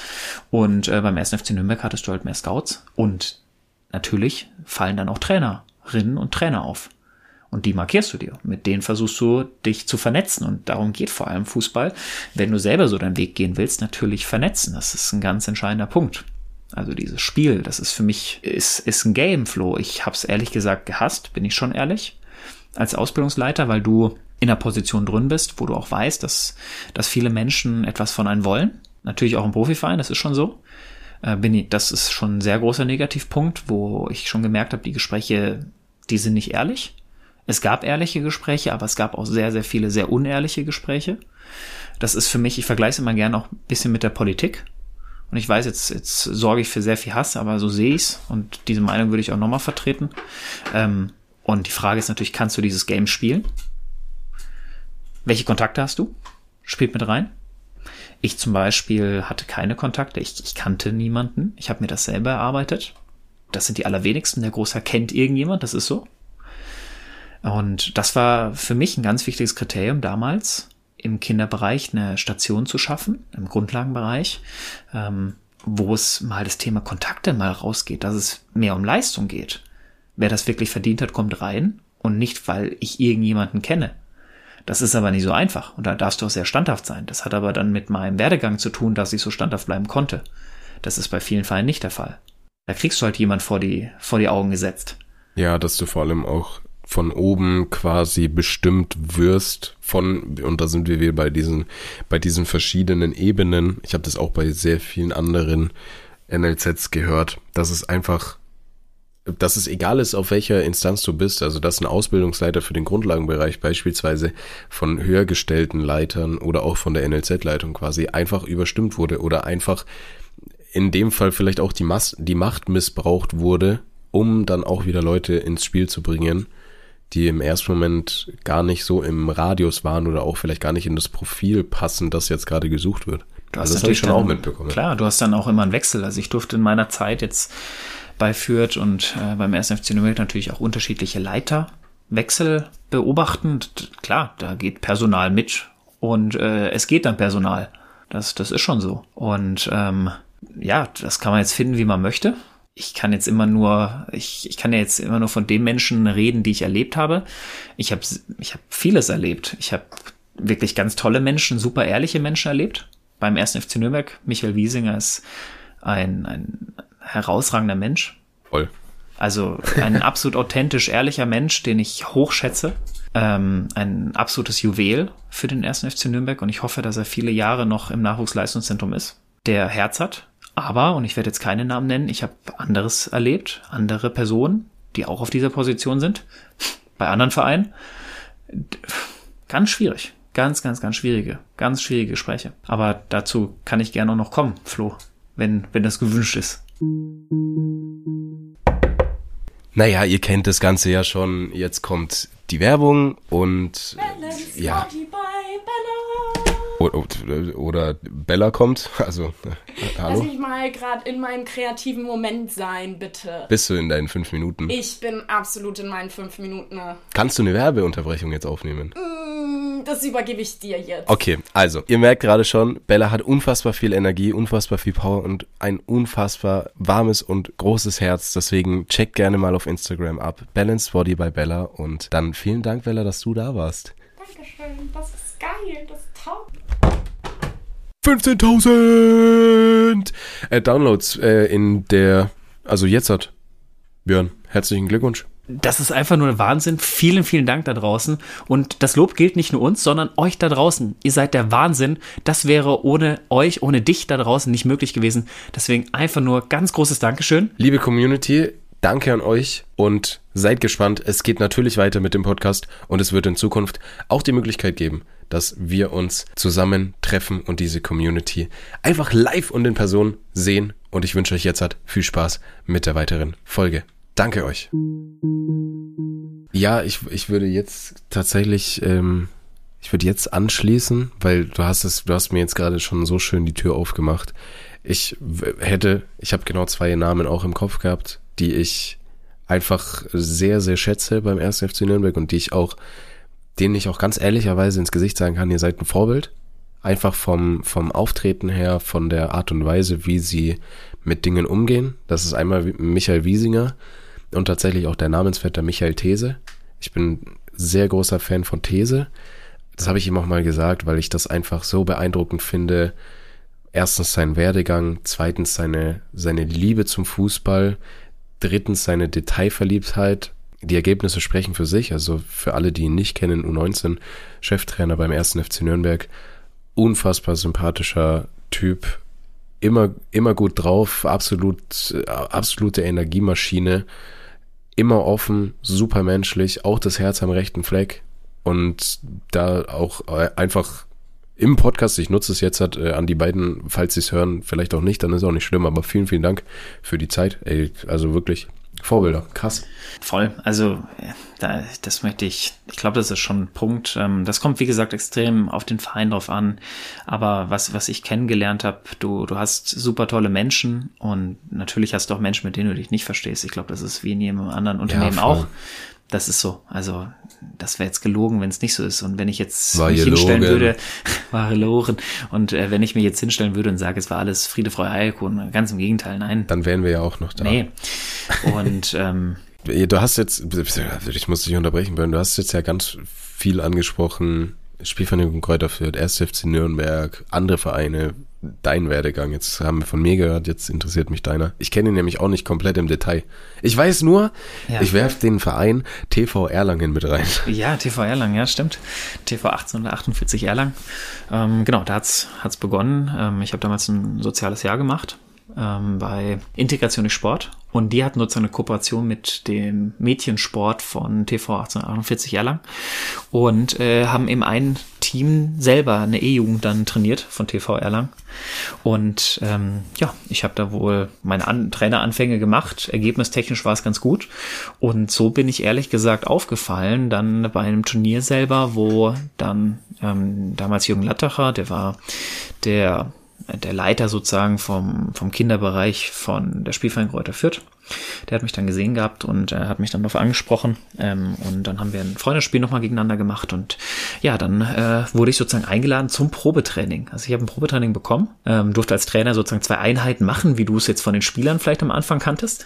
Und äh, beim ersten F C Nürnberg hattest du halt mehr Scouts und natürlich fallen dann auch Trainerinnen und Trainer auf. Und die markierst du dir. Mit denen versuchst du, dich zu vernetzen. Und darum geht vor allem Fußball. Wenn du selber so deinen Weg gehen willst, natürlich vernetzen. Das ist ein ganz entscheidender Punkt. Also dieses Spiel, das ist für mich, ist, ist ein Gameflow. Ich habe es ehrlich gesagt gehasst, bin ich schon ehrlich, als Ausbildungsleiter, weil du in einer Position drin bist, wo du auch weißt, dass, dass viele Menschen etwas von einem wollen. Natürlich auch im Profiverein, das ist schon so. Äh, bin ich, das ist schon ein sehr großer Negativpunkt, wo ich schon gemerkt habe, die Gespräche, die sind nicht ehrlich. Es gab ehrliche Gespräche, aber es gab auch sehr, sehr viele sehr unehrliche Gespräche. Das ist für mich, ich vergleiche es immer gerne auch ein bisschen mit der Politik. Und ich weiß, jetzt, jetzt sorge ich für sehr viel Hass, aber so sehe ich es. Und diese Meinung würde ich auch nochmal vertreten. Ähm, und die Frage ist natürlich, kannst du dieses Game spielen? Welche Kontakte hast du? Spielt mit rein. Ich zum Beispiel hatte keine Kontakte. Ich, ich kannte niemanden. Ich habe mir das selber erarbeitet. Das sind die allerwenigsten. Der Großteil kennt irgendjemand. Das ist so. Und das war für mich ein ganz wichtiges Kriterium damals, im Kinderbereich eine Station zu schaffen, im Grundlagenbereich, ähm, wo es mal das Thema Kontakte mal rausgeht, dass es mehr um Leistung geht. Wer das wirklich verdient hat, kommt rein und nicht, weil ich irgendjemanden kenne. Das ist aber nicht so einfach und da darfst du auch sehr standhaft sein. Das hat aber dann mit meinem Werdegang zu tun, dass ich so standhaft bleiben konnte. Das ist bei vielen Fällen nicht der Fall. Da kriegst du halt jemand vor die, vor die Augen gesetzt. Ja, dass du vor allem auch von oben quasi bestimmt wirst von, und da sind wir wieder bei diesen, bei diesen verschiedenen Ebenen. Ich habe das auch bei sehr vielen anderen N L Zs gehört, dass es einfach, dass es egal ist, auf welcher Instanz du bist, also dass ein Ausbildungsleiter für den Grundlagenbereich beispielsweise von höher gestellten Leitern oder auch von der N L Z-Leitung quasi einfach überstimmt wurde oder einfach in dem Fall vielleicht auch die, Mas- die Macht missbraucht wurde, um dann auch wieder Leute ins Spiel zu bringen, die im ersten Moment gar nicht so im Radius waren oder auch vielleicht gar nicht in das Profil passen, das jetzt gerade gesucht wird. Du hast also das habe ich schon dann, auch mitbekommen. Klar, du hast dann auch immer einen Wechsel. Also ich durfte in meiner Zeit jetzt bei Fürth und äh, beim ersten F C Nürnberg natürlich auch unterschiedliche Leiterwechsel beobachten. Und klar, da geht Personal mit und äh, es geht dann Personal. Das, das ist schon so. Und ähm, ja, das kann man jetzt finden, wie man möchte. Ich kann jetzt immer nur, ich, ich kann ja jetzt immer nur von den Menschen reden, die ich erlebt habe. Ich habe ich hab vieles erlebt. Ich habe wirklich ganz tolle Menschen, super ehrliche Menschen erlebt. Beim ersten F C Nürnberg, Michael Wiesinger ist ein, ein herausragender Mensch. Voll. Also ein absolut authentisch ehrlicher Mensch, den ich hochschätze. Ähm, ein absolutes Juwel für den ersten F C Nürnberg und ich hoffe, dass er viele Jahre noch im Nachwuchsleistungszentrum ist. Der Herz hat. Aber, und ich werde jetzt keine Namen nennen, ich habe anderes erlebt, andere Personen, die auch auf dieser Position sind, bei anderen Vereinen. Ganz schwierig, ganz, ganz, ganz schwierige, ganz schwierige Gespräche. Aber dazu kann ich gerne auch noch kommen, Flo, wenn, wenn das gewünscht ist. Naja, ihr kennt das Ganze ja schon. Jetzt kommt die Werbung und Balance ja. Body by Bella. Oder, oder Bella kommt, also äh, hallo. Lass mich mal gerade in meinem kreativen Moment sein, bitte. Bist du in deinen fünf Minuten? Ich bin absolut in meinen fünf Minuten. Kannst du eine Werbeunterbrechung jetzt aufnehmen? Mm, das übergebe ich dir jetzt. Okay, also, ihr merkt gerade schon, Bella hat unfassbar viel Energie, unfassbar viel Power und ein unfassbar warmes und großes Herz. Deswegen checkt gerne mal auf Instagram ab. Balanced Body by Bella. Und dann vielen Dank, Bella, dass du da warst. Dankeschön, das ist geil, das ist top. fünfzehntausend äh, Downloads äh, in der, also jetzt hat Björn, herzlichen Glückwunsch. Das ist einfach nur Wahnsinn. Vielen, vielen Dank da draußen. Und das Lob gilt nicht nur uns, sondern euch da draußen. Ihr seid der Wahnsinn. Das wäre ohne euch, ohne dich da draußen nicht möglich gewesen. Deswegen einfach nur ganz großes Dankeschön. Liebe Community, danke an euch und seid gespannt. Es geht natürlich weiter mit dem Podcast und es wird in Zukunft auch die Möglichkeit geben, dass wir uns zusammen treffen und diese Community einfach live und in Person sehen. Und ich wünsche euch jetzt halt viel Spaß mit der weiteren Folge. Danke euch. Ja, ich, ich würde jetzt tatsächlich, ähm, ich würde jetzt anschließen, weil du hast es, du hast mir jetzt gerade schon so schön die Tür aufgemacht. Ich hätte, ich habe genau zwei Namen auch im Kopf gehabt, die ich einfach sehr, sehr schätze beim ersten F C Nürnberg und die ich auch, denen ich auch ganz ehrlicherweise ins Gesicht sagen kann, ihr seid ein Vorbild. Einfach vom, vom Auftreten her, von der Art und Weise, wie sie mit Dingen umgehen. Das ist einmal Michael Wiesinger und tatsächlich auch der Namensvetter Michael These. Ich bin sehr großer Fan von These. Das habe ich ihm auch mal gesagt, weil ich das einfach so beeindruckend finde. Erstens sein Werdegang, zweitens seine, seine Liebe zum Fußball, drittens seine Detailverliebtheit. Die Ergebnisse sprechen für sich, also für alle, die ihn nicht kennen, U neunzehn, Cheftrainer beim ersten F C Nürnberg, unfassbar sympathischer Typ, immer, immer gut drauf, absolut, absolute Energiemaschine, immer offen, super menschlich, auch das Herz am rechten Fleck und da auch einfach im Podcast, ich nutze es jetzt halt, äh, an die beiden, falls sie es hören, vielleicht auch nicht, dann ist auch nicht schlimm, aber vielen, vielen Dank für die Zeit. Ey, also wirklich Vorbilder, krass. Voll, also da, das möchte ich, ich glaube, das ist schon ein Punkt. Das kommt, wie gesagt, extrem auf den Verein drauf an, aber was, was ich kennengelernt habe, du, du hast super tolle Menschen und natürlich hast du auch Menschen, mit denen du dich nicht verstehst. Ich glaube, das ist wie in jedem anderen Unternehmen ja, auch. Das ist so, also das wäre jetzt gelogen, wenn es nicht so ist. Und wenn ich jetzt war mich hinstellen Logen. würde, war gelogen. Und äh, wenn ich mich jetzt hinstellen würde und sage, es war alles Friede, Freude, Eierkuchen, ganz im Gegenteil, nein. Dann wären wir ja auch noch da. Nee. Und ähm, du hast jetzt, ich muss dich unterbrechen, Björn, du hast jetzt ja ganz viel angesprochen, Spielvereinigung Greuther Fürth, erster F C Nürnberg, andere Vereine, dein Werdegang. Jetzt haben wir von mir gehört, jetzt interessiert mich deiner. Ich kenne ihn nämlich auch nicht komplett im Detail. Ich weiß nur, ja. ich werfe den Verein T V Erlangen mit rein. Ja, T V Erlangen, ja, stimmt. T V achtzehnhundertachtundvierzig Erlangen. Ähm, genau, da hat's hat's begonnen. Ähm, ich habe damals ein soziales Jahr gemacht ähm, bei Integration durch Sport. Und die hatten sozusagen eine Kooperation mit dem Mädchensport von T V achtzehnhundertachtundvierzig Erlangen und äh, haben eben ein Team selber, eine E-Jugend dann trainiert von T V Erlangen. Und ähm, ja, ich habe da wohl meine An- Traineranfänge gemacht. Ergebnistechnisch war es ganz gut. Und so bin ich ehrlich gesagt aufgefallen, dann bei einem Turnier selber, wo dann ähm, damals Jürgen Lattacher, der war der der Leiter sozusagen vom, vom Kinderbereich von der Spielverein Greuther Fürth. Der hat mich dann gesehen gehabt und äh, hat mich dann darauf angesprochen. Ähm, und dann haben wir ein Freundschaftsspiel nochmal gegeneinander gemacht. Und ja, dann äh, wurde ich sozusagen eingeladen zum Probetraining. Also ich habe ein Probetraining bekommen, ähm, durfte als Trainer sozusagen zwei Einheiten machen, wie du es jetzt von den Spielern vielleicht am Anfang kanntest.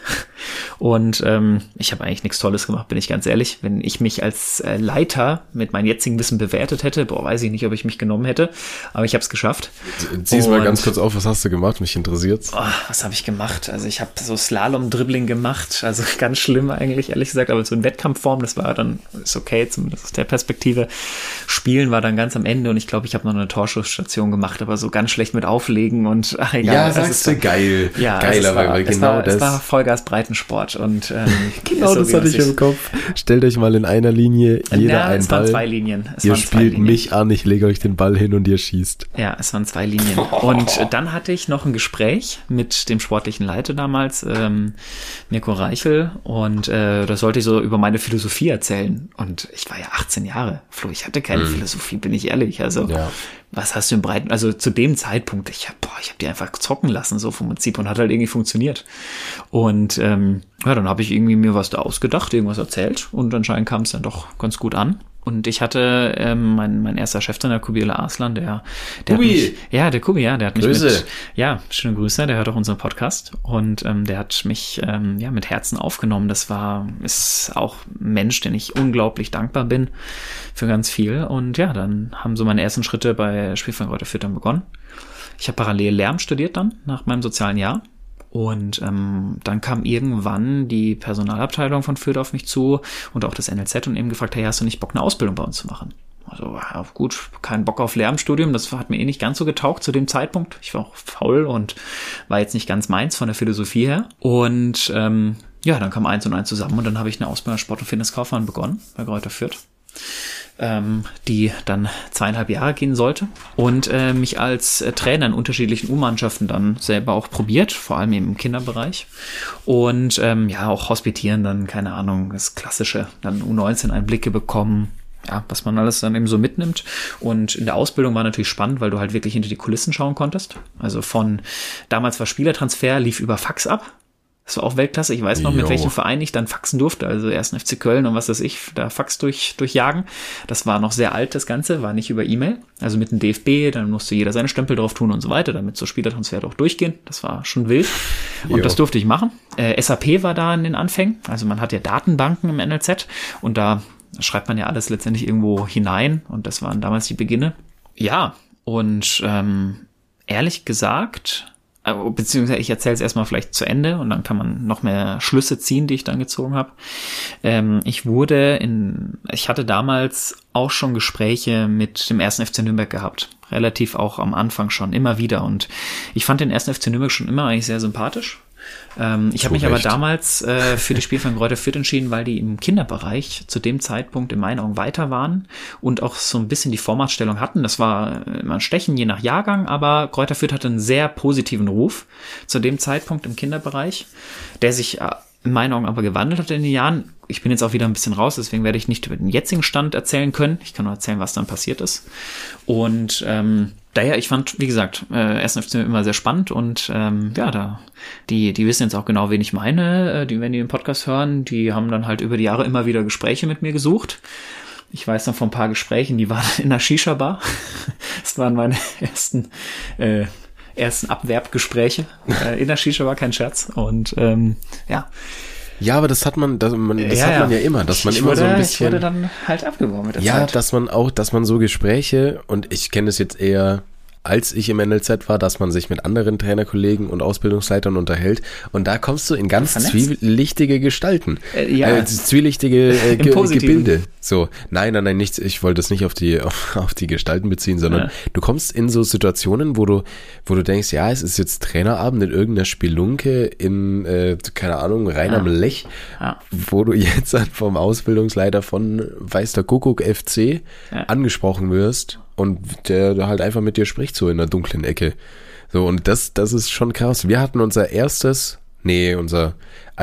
Und ähm, ich habe eigentlich nichts Tolles gemacht, bin ich ganz ehrlich. Wenn ich mich als äh, Leiter mit meinem jetzigen Wissen bewertet hätte, boah, weiß ich nicht, ob ich mich genommen hätte. Aber ich habe es geschafft. Zieh's mal ganz kurz auf, was hast du gemacht? Mich interessiert's. Oh, was habe ich gemacht? Also ich habe so Slalom-Dribbling gemacht, also ganz schlimm eigentlich, ehrlich gesagt, aber so in Wettkampfform, das war dann, ist okay, zumindest aus der Perspektive. Spielen war dann ganz am Ende und ich glaube, ich habe noch eine Torschussstation gemacht, aber so ganz schlecht mit Auflegen und ach, egal. Ja, sagst du, geil. Ja, geil, aber war, genau war, das. Es war Vollgas Breitensport und ähm, genau, so, das hatte ich im Kopf. Stellt euch mal in einer Linie jeder ja, einen es Ball. Waren zwei Linien. Es ihr waren spielt zwei Linien. mich an, ich lege euch den Ball hin und ihr schießt. Ja, es waren zwei Linien. Und dann hatte ich noch ein Gespräch mit dem sportlichen Leiter damals, ähm, Mirko Reichel, und äh, da sollte ich so über meine Philosophie erzählen. Und ich war ja achtzehn Jahre, Flo, ich hatte keine mhm. Philosophie, bin ich ehrlich. Also, ja. was hast du im Breiten, also zu dem Zeitpunkt, ich hab, boah, ich habe die einfach zocken lassen, so vom Prinzip, und hat halt irgendwie funktioniert. Und ähm, ja, dann habe ich irgendwie mir was da ausgedacht, irgendwas erzählt und anscheinend kam es dann doch ganz gut an. Und ich hatte ähm, mein, mein erster Cheftrainer, Kubiela Arslan, der, der Kubi. hat mich, ja, der Kubi, ja, der hat mich Grüße. mit, ja, schöne Grüße, der hört auch unseren Podcast und ähm, der hat mich ähm, ja mit Herzen aufgenommen. Das war, ist auch ein Mensch, den ich unglaublich dankbar bin für ganz viel. Und ja, dann haben so meine ersten Schritte bei Spielverein Greuther Fürth dann begonnen. Ich habe parallel Lehramt studiert dann nach meinem sozialen Jahr. Und ähm, dann kam irgendwann die Personalabteilung von Fürth auf mich zu und auch das N L Z und eben gefragt, hey, hast du nicht Bock, eine Ausbildung bei uns zu machen? Also ja, gut, kein Bock auf Lehramtsstudium, das hat mir eh nicht ganz so getaugt zu dem Zeitpunkt. Ich war auch faul und war jetzt nicht ganz meins von der Philosophie her. Und ähm, ja, dann kam eins und eins zusammen und dann habe ich eine Ausbildung als Sport- und Fitnesskaufmann begonnen bei Greuther Fürth, ähm, die dann zweieinhalb Jahre gehen sollte und äh, mich als äh, Trainer in unterschiedlichen U-Mannschaften dann selber auch probiert, vor allem im Kinderbereich und ähm, ja, auch hospitieren dann, keine Ahnung, das Klassische, dann U neunzehn Einblicke bekommen, ja, was man alles dann eben so mitnimmt. Und in der Ausbildung war natürlich spannend, weil du halt wirklich hinter die Kulissen schauen konntest. Also von, damals war Spielertransfer, lief über Fax ab. Das war auch Weltklasse. Ich weiß noch, mit Jo. welchem Verein ich dann faxen durfte. Also ersten F C Köln und was weiß ich, da Fax durch, durchjagen. Das war noch sehr alt, das Ganze, war nicht über E-Mail. Also mit dem D F B, dann musste jeder seine Stempel drauf tun und so weiter, damit so Spielertransfer doch durchgehen. Das war schon wild. Und Jo. das durfte ich machen. Äh, S A P war da in den Anfängen. Also man hat ja Datenbanken im N L Z und da schreibt man ja alles letztendlich irgendwo hinein. Und das waren damals die Beginne. Ja, und ähm, ehrlich gesagt beziehungsweise ich erzähle es erstmal vielleicht zu Ende und dann kann man noch mehr Schlüsse ziehen, die ich dann gezogen habe. Ähm, ich wurde in, ich hatte damals auch schon Gespräche mit dem ersten F C Nürnberg gehabt. Relativ auch am Anfang schon, immer wieder. Und ich fand den ersten F C Nürnberg schon immer eigentlich sehr sympathisch. Ähm, ich habe mich aber damals äh, für das Spiel von Greuther Fürth entschieden, weil die im Kinderbereich zu dem Zeitpunkt in meinen Augen weiter waren und auch so ein bisschen die Vormachtstellung hatten. Das war immer ein Stechen, je nach Jahrgang, aber Greuther Fürth hatte einen sehr positiven Ruf zu dem Zeitpunkt im Kinderbereich, der sich äh, in meinen Augen aber gewandelt hat in den Jahren. Ich bin jetzt auch wieder ein bisschen raus, deswegen werde ich nicht über den jetzigen Stand erzählen können. Ich kann nur erzählen, was dann passiert ist. Und ähm, daher, ich fand, wie gesagt, äh, ersten F C immer sehr spannend und ähm, ja, da die die wissen jetzt auch genau, wen ich meine. Äh, die, wenn die den Podcast hören, die haben dann halt über die Jahre immer wieder Gespräche mit mir gesucht. Ich weiß noch von ein paar Gesprächen, die waren in der Shisha-Bar. Das waren meine ersten äh, ersten Abwerbgespräche äh, in der Shisha-Bar, kein Scherz. Und ähm, ja. Ja, aber das hat man, das, man, das ja, hat man ja. ja immer, dass ich, man ich immer wurde, so ein bisschen. Ich wurde dann halt abgeworben mit der ja, Zeit. dass man auch, dass man so Gespräche, und ich kenne es jetzt eher, als ich im N L Z war, dass man sich mit anderen Trainerkollegen und Ausbildungsleitern unterhält und da kommst du in ganz zwielichtige Gestalten, äh, ja. äh, zwielichtige äh, Ge Positiven. Gebilde. So, nein, nein, nein, nichts. Ich wollte es nicht auf die auf, auf die Gestalten beziehen, sondern ja. du kommst in so Situationen, wo du wo du denkst, ja, es ist jetzt Trainerabend in irgendeiner Spelunke in äh, keine Ahnung rein ja. am Lech, ja. wo du jetzt halt vom Ausbildungsleiter von Weiß der Kuckuck F C ja. angesprochen wirst. Und der, der halt einfach mit dir spricht, so in der dunklen Ecke. So, und das, das ist schon krass. Wir hatten unser erstes, nee, unser,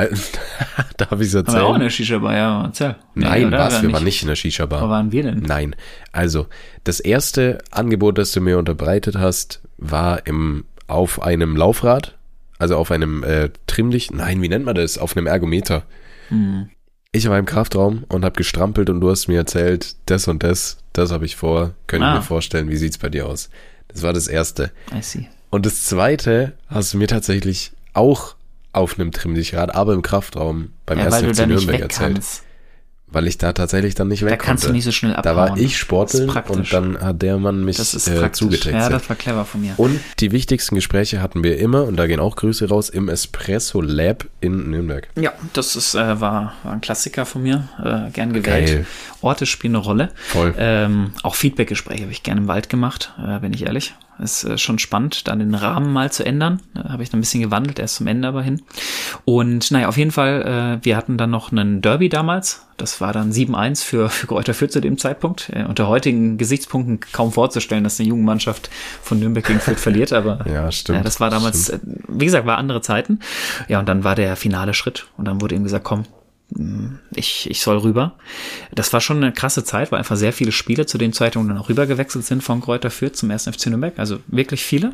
darf ich es erzählen? Aber auch in der Shisha-Bar, ja, erzähl. Nee, Nein, oder? was? Oder Wir nicht? waren nicht in der Shisha-Bar. Wo waren wir denn? Nein. Also, das erste Angebot, das du mir unterbreitet hast, war im, auf einem Laufrad, also auf einem äh, Trimmlicht, nein, wie nennt man das? Auf einem Ergometer. Hm. Ich war im Kraftraum und habe gestrampelt und du hast mir erzählt, das und das, das habe ich vor, könnte Ah. ich mir vorstellen, wie sieht's bei dir aus? Das war das Erste. I see. Und das Zweite hast du mir tatsächlich auch auf einem Trimmlichrad, aber im Kraftraum beim Ja, weil ersten du F C da nicht Nürnberg weg erzählt. kannst. Weil ich da tatsächlich dann nicht weg Da kannst konnte. du nicht so schnell abhauen. Da war ich sporteln Das ist praktisch. und dann hat der Mann mich Das ist äh, praktisch. zugetextet. Ja, das war clever von mir. Und die wichtigsten Gespräche hatten wir immer, und da gehen auch Grüße raus, im Espresso Lab in Nürnberg. Ja, das ist, äh, war, war ein Klassiker von mir, äh, gern gewählt. Geil. Orte spielen eine Rolle. Voll. Ähm, auch Feedbackgespräche habe ich gerne im Wald gemacht, äh, bin ich ehrlich. Ist äh, schon spannend, dann den Rahmen mal zu ändern. Da habe ich dann ein bisschen gewandelt, erst zum Ende aber hin. Und naja, auf jeden Fall, äh, wir hatten dann noch einen Derby damals. Das war dann sieben eins für, für Greuther Fürth zu dem Zeitpunkt. Äh, unter heutigen Gesichtspunkten kaum vorzustellen, dass eine Jugendmannschaft von Nürnberg gegen Fürth verliert. Aber Ja, stimmt. ja, das war damals, äh, wie gesagt, war andere Zeiten. Ja, und dann war der finale Schritt. Und dann wurde ihm gesagt, komm, ich, ich soll rüber. Das war schon eine krasse Zeit, weil einfach sehr viele Spieler zu dem Zeitpunkt dann auch rübergewechselt sind von Greuther Fürth zum ersten F C Nürnberg. Also wirklich viele.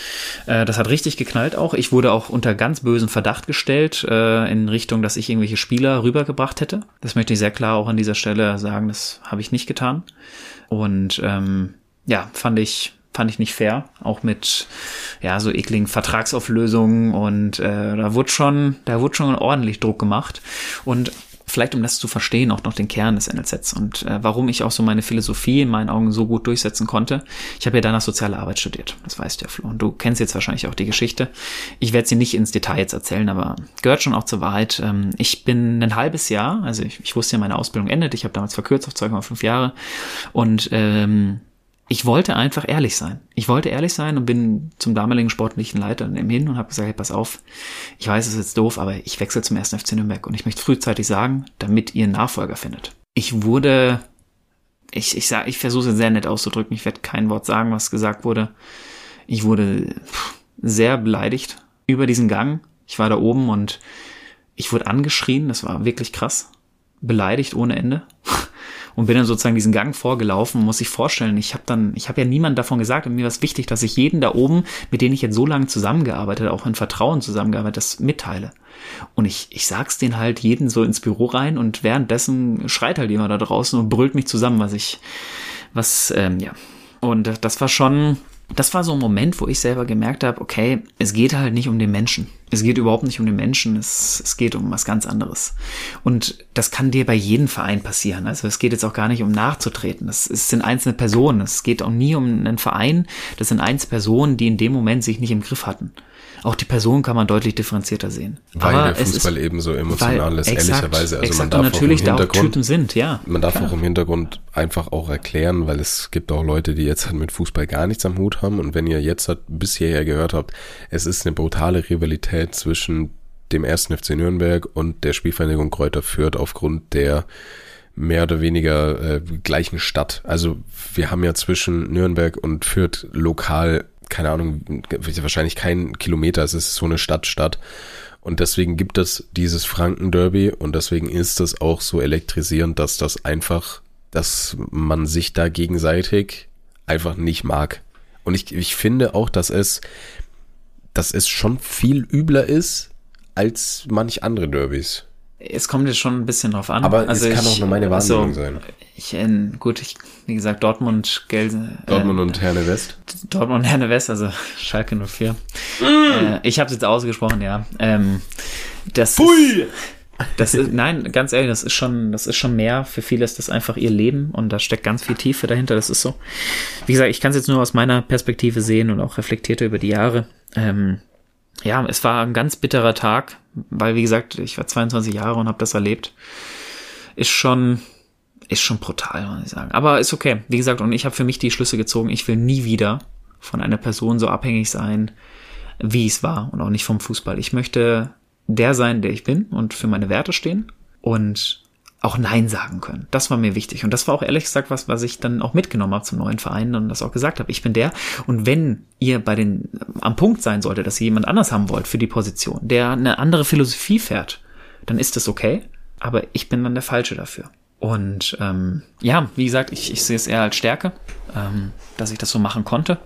Das hat richtig geknallt auch. Ich wurde auch unter ganz bösen Verdacht gestellt, in Richtung, dass ich irgendwelche Spieler rübergebracht hätte. Das möchte ich sehr klar auch an dieser Stelle sagen, das habe ich nicht getan. Und ähm, ja, fand ich fand ich nicht fair, auch mit ja so ekligen Vertragsauflösungen und äh, da wurde schon, da wurde schon ordentlich Druck gemacht und vielleicht um das zu verstehen, auch noch den Kern des N L Zs und äh, warum ich auch so meine Philosophie in meinen Augen so gut durchsetzen konnte. Ich habe ja danach soziale Arbeit studiert, das weißt du ja, Flo, und du kennst jetzt wahrscheinlich auch die Geschichte. Ich werde sie nicht ins Detail jetzt erzählen, aber gehört schon auch zur Wahrheit. Ähm, ich bin ein halbes Jahr, also ich, ich wusste ja, meine Ausbildung endet, ich habe damals verkürzt auf zwei Komma fünf Jahre und ähm, ich wollte einfach ehrlich sein. Ich wollte ehrlich sein und bin zum damaligen sportlichen Leiter hin und habe gesagt, hey, pass auf, ich weiß, es ist jetzt doof, aber ich wechsle zum ersten F C Nürnberg und ich möchte frühzeitig sagen, damit ihr einen Nachfolger findet. Ich wurde, ich ich sag, ich versuche es sehr nett auszudrücken, ich werde kein Wort sagen, was gesagt wurde. Ich wurde sehr beleidigt über diesen Gang. Ich war da oben und ich wurde angeschrien, das war wirklich krass. Beleidigt ohne Ende. Und bin dann sozusagen diesen Gang vorgelaufen, muss ich vorstellen, ich habe dann, ich habe ja niemand davon gesagt und mir war es wichtig, dass ich jeden da oben, mit denen ich jetzt so lange zusammengearbeitet, auch in Vertrauen zusammengearbeitet, das mitteile. Und ich, ich sag's denen halt jeden so ins Büro rein und währenddessen schreit halt jemand da draußen und brüllt mich zusammen, was ich, was, ähm, ja. Und das war schon, das war so ein Moment, wo ich selber gemerkt habe, okay, es geht halt nicht um den Menschen. Es geht überhaupt nicht um den Menschen, es, es geht um was ganz anderes. Und das kann dir bei jedem Verein passieren. Also es geht jetzt auch gar nicht um nachzutreten. Das, es sind einzelne Personen. Es geht auch nie um einen Verein. Das sind einzelne Personen, die in dem Moment sich nicht im Griff hatten. Auch die Person kann man deutlich differenzierter sehen. Weil Aber der Fußball ist, eben so emotional weil, ist, exakt, ehrlicherweise. Also exakt, man darf und natürlich auch im da auch Hintergrund, Typen sind, ja. Man darf klar. auch im Hintergrund einfach auch erklären, weil es gibt auch Leute, die jetzt halt mit Fußball gar nichts am Hut haben. Und wenn ihr jetzt halt bis hierher gehört habt, es ist eine brutale Rivalität zwischen dem ersten F C Nürnberg und der Spielvereinigung Greuther Fürth aufgrund der mehr oder weniger äh, gleichen Stadt. Also wir haben ja zwischen Nürnberg und Fürth lokal, keine Ahnung, wahrscheinlich kein Kilometer, es ist so eine Stadt-Stadt. Und deswegen gibt es dieses Franken-Derby und deswegen ist es auch so elektrisierend, dass das einfach, dass man sich da gegenseitig einfach nicht mag. Und ich, ich finde auch, dass es, dass es schon viel übler ist als manch andere Derbys. Es kommt jetzt schon ein bisschen drauf an. Aber also es kann ich, auch nur meine Wahrnehmung also, sein. Ich, äh, gut, ich, wie gesagt, Dortmund, Gelse, Dortmund äh, und Herne West. Dortmund und Herne West, also Schalke null vier. Mm. Äh, ich habe es jetzt ausgesprochen, ja. Ähm, das Pui! Ist, das ist, nein, ganz ehrlich, das ist schon, das ist schon mehr. Für viele ist das einfach ihr Leben und da steckt ganz viel Tiefe dahinter. Das ist so. Wie gesagt, ich kann es jetzt nur aus meiner Perspektive sehen und auch reflektierter über die Jahre. Ähm, Ja, es war ein ganz bitterer Tag, weil, wie gesagt, ich war zweiundzwanzig Jahre und habe das erlebt. Ist schon, ist schon brutal, muss ich sagen. Aber ist okay. Wie gesagt, und ich habe für mich die Schlüsse gezogen, ich will nie wieder von einer Person so abhängig sein, wie es war und auch nicht vom Fußball. Ich möchte der sein, der ich bin und für meine Werte stehen und auch Nein sagen können. Das war mir wichtig. Und das war auch ehrlich gesagt was, was ich dann auch mitgenommen habe zum neuen Verein und das auch gesagt habe. Ich bin der. Und wenn ihr bei den, am Punkt sein sollte, dass ihr jemand anders haben wollt für die Position, der eine andere Philosophie fährt, dann ist das okay. Aber ich bin dann der Falsche dafür. Und ähm, ja, wie gesagt, ich, ich sehe es eher als Stärke, ähm, dass ich das so machen konnte.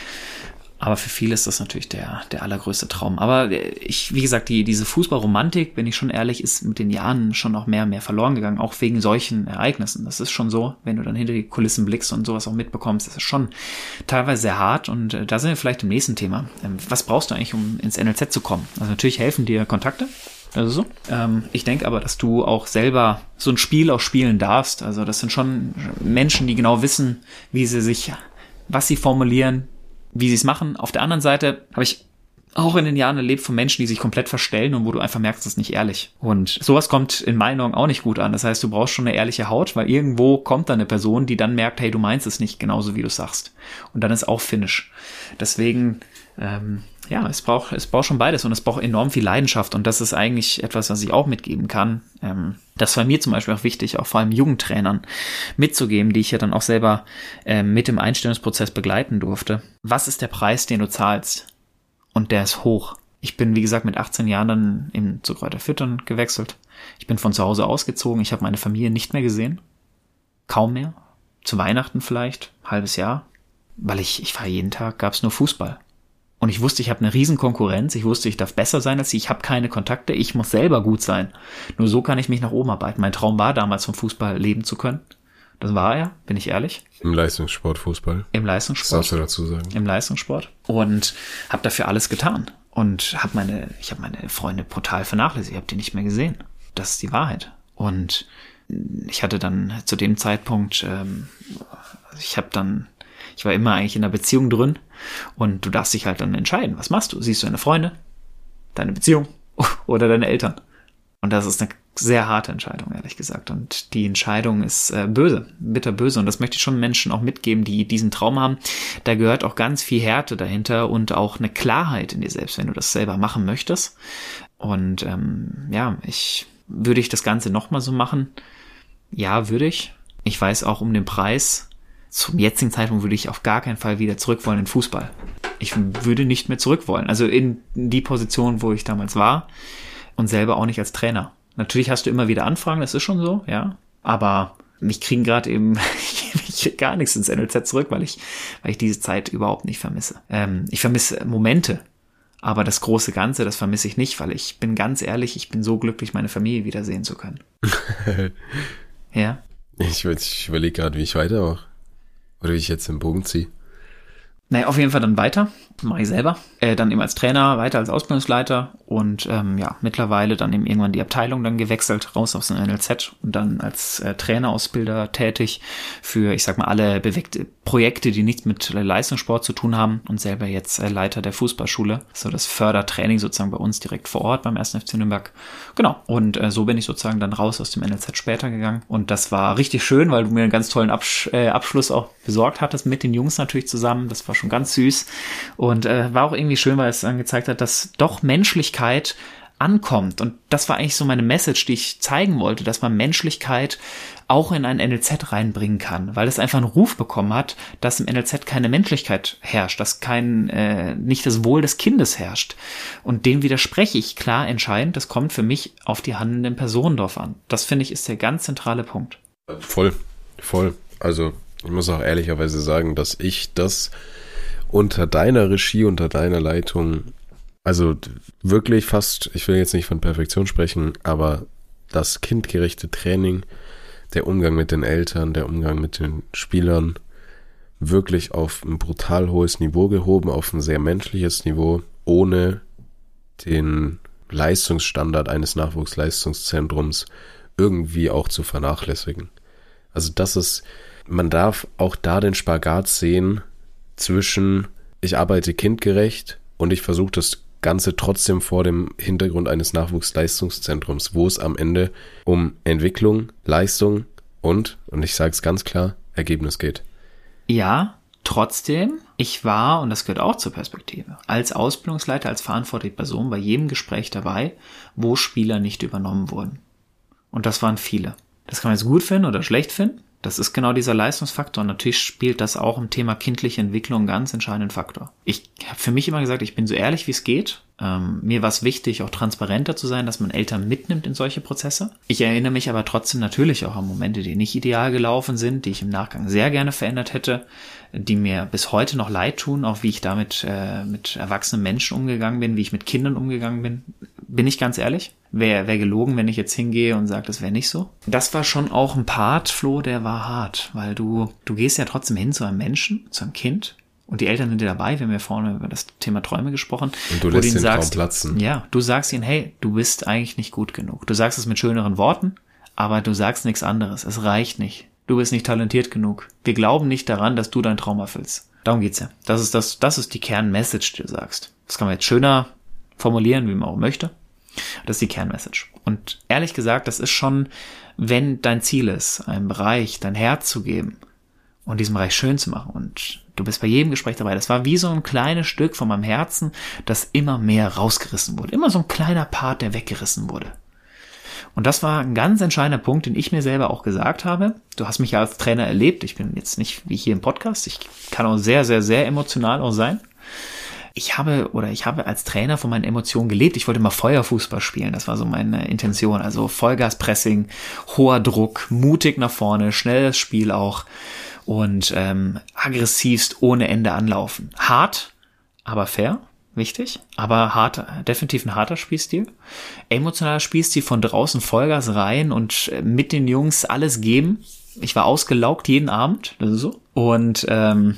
Aber für viele ist das natürlich der, der allergrößte Traum. Aber ich, wie gesagt, die, diese Fußballromantik, wenn ich schon ehrlich, ist mit den Jahren schon auch mehr und mehr verloren gegangen, auch wegen solchen Ereignissen. Das ist schon so, wenn du dann hinter die Kulissen blickst und sowas auch mitbekommst, das ist schon teilweise sehr hart. Und äh, da sind wir vielleicht im nächsten Thema. Ähm, was brauchst du eigentlich, um ins N L Z zu kommen? Also natürlich helfen dir Kontakte. Also so. Ähm, ich denke aber, dass du auch selber so ein Spiel auch spielen darfst. Also das sind schon Menschen, die genau wissen, wie sie sich, was sie formulieren, wie sie es machen. Auf der anderen Seite habe ich auch in den Jahren erlebt von Menschen, die sich komplett verstellen und wo du einfach merkst, das ist nicht ehrlich. Und sowas kommt in meinen Augen auch nicht gut an. Das heißt, du brauchst schon eine ehrliche Haut, weil irgendwo kommt da eine Person, die dann merkt, hey, du meinst es nicht genauso, wie du sagst. Und dann ist auch Finish. Deswegen, ähm, ja, es braucht, es braucht schon beides und es braucht enorm viel Leidenschaft und das ist eigentlich etwas, was ich auch mitgeben kann. Ähm, das war mir zum Beispiel auch wichtig, auch vor allem Jugendtrainern mitzugeben, die ich ja dann auch selber äh, mit dem Einstellungsprozess begleiten durfte. Was ist der Preis, den du zahlst? Und der ist hoch. Ich bin, wie gesagt, mit achtzehn Jahren dann in, zu Greuther Fürth gewechselt. Ich bin von zu Hause ausgezogen. Ich habe meine Familie nicht mehr gesehen. Kaum mehr. Zu Weihnachten vielleicht, halbes Jahr. Weil ich, ich war jeden Tag, gab es nur Fußball. Und ich wusste, ich habe eine riesen Konkurrenz. Ich wusste, ich darf besser sein als sie. Ich habe keine Kontakte. Ich muss selber gut sein. Nur so kann ich mich nach oben arbeiten. Mein Traum war damals, vom Fußball leben zu können. Das war er, bin ich ehrlich. Im Leistungssport Fußball. Im Leistungssport. Das darfst du dazu sagen. Im Leistungssport. Und habe dafür alles getan. Und habe meine, ich habe meine Freunde brutal vernachlässigt. Ich habe die nicht mehr gesehen. Das ist die Wahrheit. Und ich hatte dann zu dem Zeitpunkt, ähm, ich habe dann, ich war immer eigentlich in einer Beziehung drin. Und du darfst dich halt dann entscheiden, was machst du? Siehst du deine Freunde, deine Beziehung oder deine Eltern? Und das ist eine sehr harte Entscheidung, ehrlich gesagt. Und die Entscheidung ist äh, böse, bitterböse. Und das möchte ich schon Menschen auch mitgeben, die diesen Traum haben. Da gehört auch ganz viel Härte dahinter und auch eine Klarheit in dir selbst, wenn du das selber machen möchtest. Und ähm, ja, ich würde ich das Ganze nochmal so machen? Ja, würde ich. Ich weiß auch um den Preis. Zum jetzigen Zeitpunkt würde ich auf gar keinen Fall wieder zurück wollen in Fußball. Ich würde nicht mehr zurück wollen. Also in die Position, wo ich damals war und selber auch nicht als Trainer. Natürlich hast du immer wieder Anfragen, das ist schon so, ja. Aber mich kriegen gerade eben ich krieg gar nichts ins N L Z zurück, weil ich, weil ich diese Zeit überhaupt nicht vermisse. Ähm, ich vermisse Momente, aber das große Ganze, das vermisse ich nicht, weil ich bin ganz ehrlich, ich bin so glücklich, meine Familie wiedersehen zu können. Ja. Ich, ich überlege gerade, wie ich weitermache. Oder wie ich jetzt den Bogen ziehe. Naja, auf jeden Fall dann weiter, mache ich selber, äh, dann eben als Trainer, weiter als Ausbildungsleiter und ähm, ja, mittlerweile dann eben irgendwann die Abteilung dann gewechselt, raus aus dem N L Z und dann als äh, Trainerausbilder tätig für, ich sag mal, alle bewegte Projekte, die nichts mit Leistungssport zu tun haben und selber jetzt äh, Leiter der Fußballschule, so das Fördertraining sozusagen bei uns direkt vor Ort beim ersten F C Nürnberg. Genau, und äh, so bin ich sozusagen dann raus aus dem N L Z später gegangen und das war richtig schön, weil du mir einen ganz tollen Absch- äh, Abschluss auch besorgt hattest, mit den Jungs natürlich zusammen, das war schon ganz süß und äh, war auch irgendwie schön, weil es dann gezeigt hat, dass doch Menschlichkeit ankommt und das war eigentlich so meine Message, die ich zeigen wollte, dass man Menschlichkeit auch in ein N L Z reinbringen kann, weil es einfach einen Ruf bekommen hat, dass im N L Z keine Menschlichkeit herrscht, dass kein äh, nicht das Wohl des Kindes herrscht und dem widerspreche ich klar entscheidend, das kommt für mich auf die handelnden Personen drauf an. Das finde ich ist der ganz zentrale Punkt. Voll, voll. Also ich muss auch ehrlicherweise sagen, dass ich das unter deiner Regie, unter deiner Leitung, also wirklich fast, ich will jetzt nicht von Perfektion sprechen, aber das kindgerechte Training, der Umgang mit den Eltern, der Umgang mit den Spielern, wirklich auf ein brutal hohes Niveau gehoben, auf ein sehr menschliches Niveau, ohne den Leistungsstandard eines Nachwuchsleistungszentrums irgendwie auch zu vernachlässigen. Also das ist, man darf auch da den Spagat sehen zwischen, ich arbeite kindgerecht und ich versuche das Ganze trotzdem vor dem Hintergrund eines Nachwuchsleistungszentrums, wo es am Ende um Entwicklung, Leistung und, und ich sage es ganz klar, Ergebnis geht. Ja, trotzdem, ich war, und das gehört auch zur Perspektive, als Ausbildungsleiter, als verantwortliche Person bei jedem Gespräch dabei, wo Spieler nicht übernommen wurden. Und das waren viele. Das kann man jetzt gut finden oder schlecht finden. Das ist genau dieser Leistungsfaktor und natürlich spielt das auch im Thema kindliche Entwicklung einen ganz entscheidenden Faktor. Ich habe für mich immer gesagt, ich bin so ehrlich, wie es geht. Ähm, mir war es wichtig, auch transparenter zu sein, dass man Eltern mitnimmt in solche Prozesse. Ich erinnere mich aber trotzdem natürlich auch an Momente, die nicht ideal gelaufen sind, die ich im Nachgang sehr gerne verändert hätte, die mir bis heute noch leid tun, auch wie ich damit äh, mit erwachsenen Menschen umgegangen bin, wie ich mit Kindern umgegangen bin. Bin ich ganz ehrlich? Wäre wär gelogen, wenn ich jetzt hingehe und sage, das wäre nicht so. Das war schon auch ein Part, Flo, der war hart, weil du du gehst ja trotzdem hin zu einem Menschen, zu einem Kind und die Eltern sind dir dabei. Wir haben ja vorne über das Thema Träume gesprochen. Und du lässt den Traum platzen. Ja, du sagst ihnen, hey, du bist eigentlich nicht gut genug. Du sagst es mit schöneren Worten, aber du sagst nichts anderes. Es reicht nicht. Du bist nicht talentiert genug. Wir glauben nicht daran, dass du dein Traum erfüllst. Darum geht's ja. Das ist das, das ist die Kernmessage, die du sagst. Das kann man jetzt schöner formulieren, wie man auch möchte. Das ist die Kernmessage. Und ehrlich gesagt, das ist schon, wenn dein Ziel ist, einem Bereich dein Herz zu geben und diesen Bereich schön zu machen und du bist bei jedem Gespräch dabei. Das war wie so ein kleines Stück von meinem Herzen, das immer mehr rausgerissen wurde. Immer so ein kleiner Part, der weggerissen wurde. Und das war ein ganz entscheidender Punkt, den ich mir selber auch gesagt habe. Du hast mich ja als Trainer erlebt. Ich bin jetzt nicht wie hier im Podcast. Ich kann auch sehr, sehr, sehr emotional auch sein. Ich habe oder ich habe als Trainer von meinen Emotionen gelebt. Ich wollte mal Feuerfußball spielen. Das war so meine Intention. Also Vollgaspressing, hoher Druck, mutig nach vorne, schnelles Spiel auch und ähm, aggressivst ohne Ende anlaufen. Hart, aber fair. Wichtig, aber hart, definitiv ein harter Spielstil. Emotionaler Spielstil, von draußen Vollgas rein und mit den Jungs alles geben. Ich war ausgelaugt jeden Abend, das ist so. Und ähm,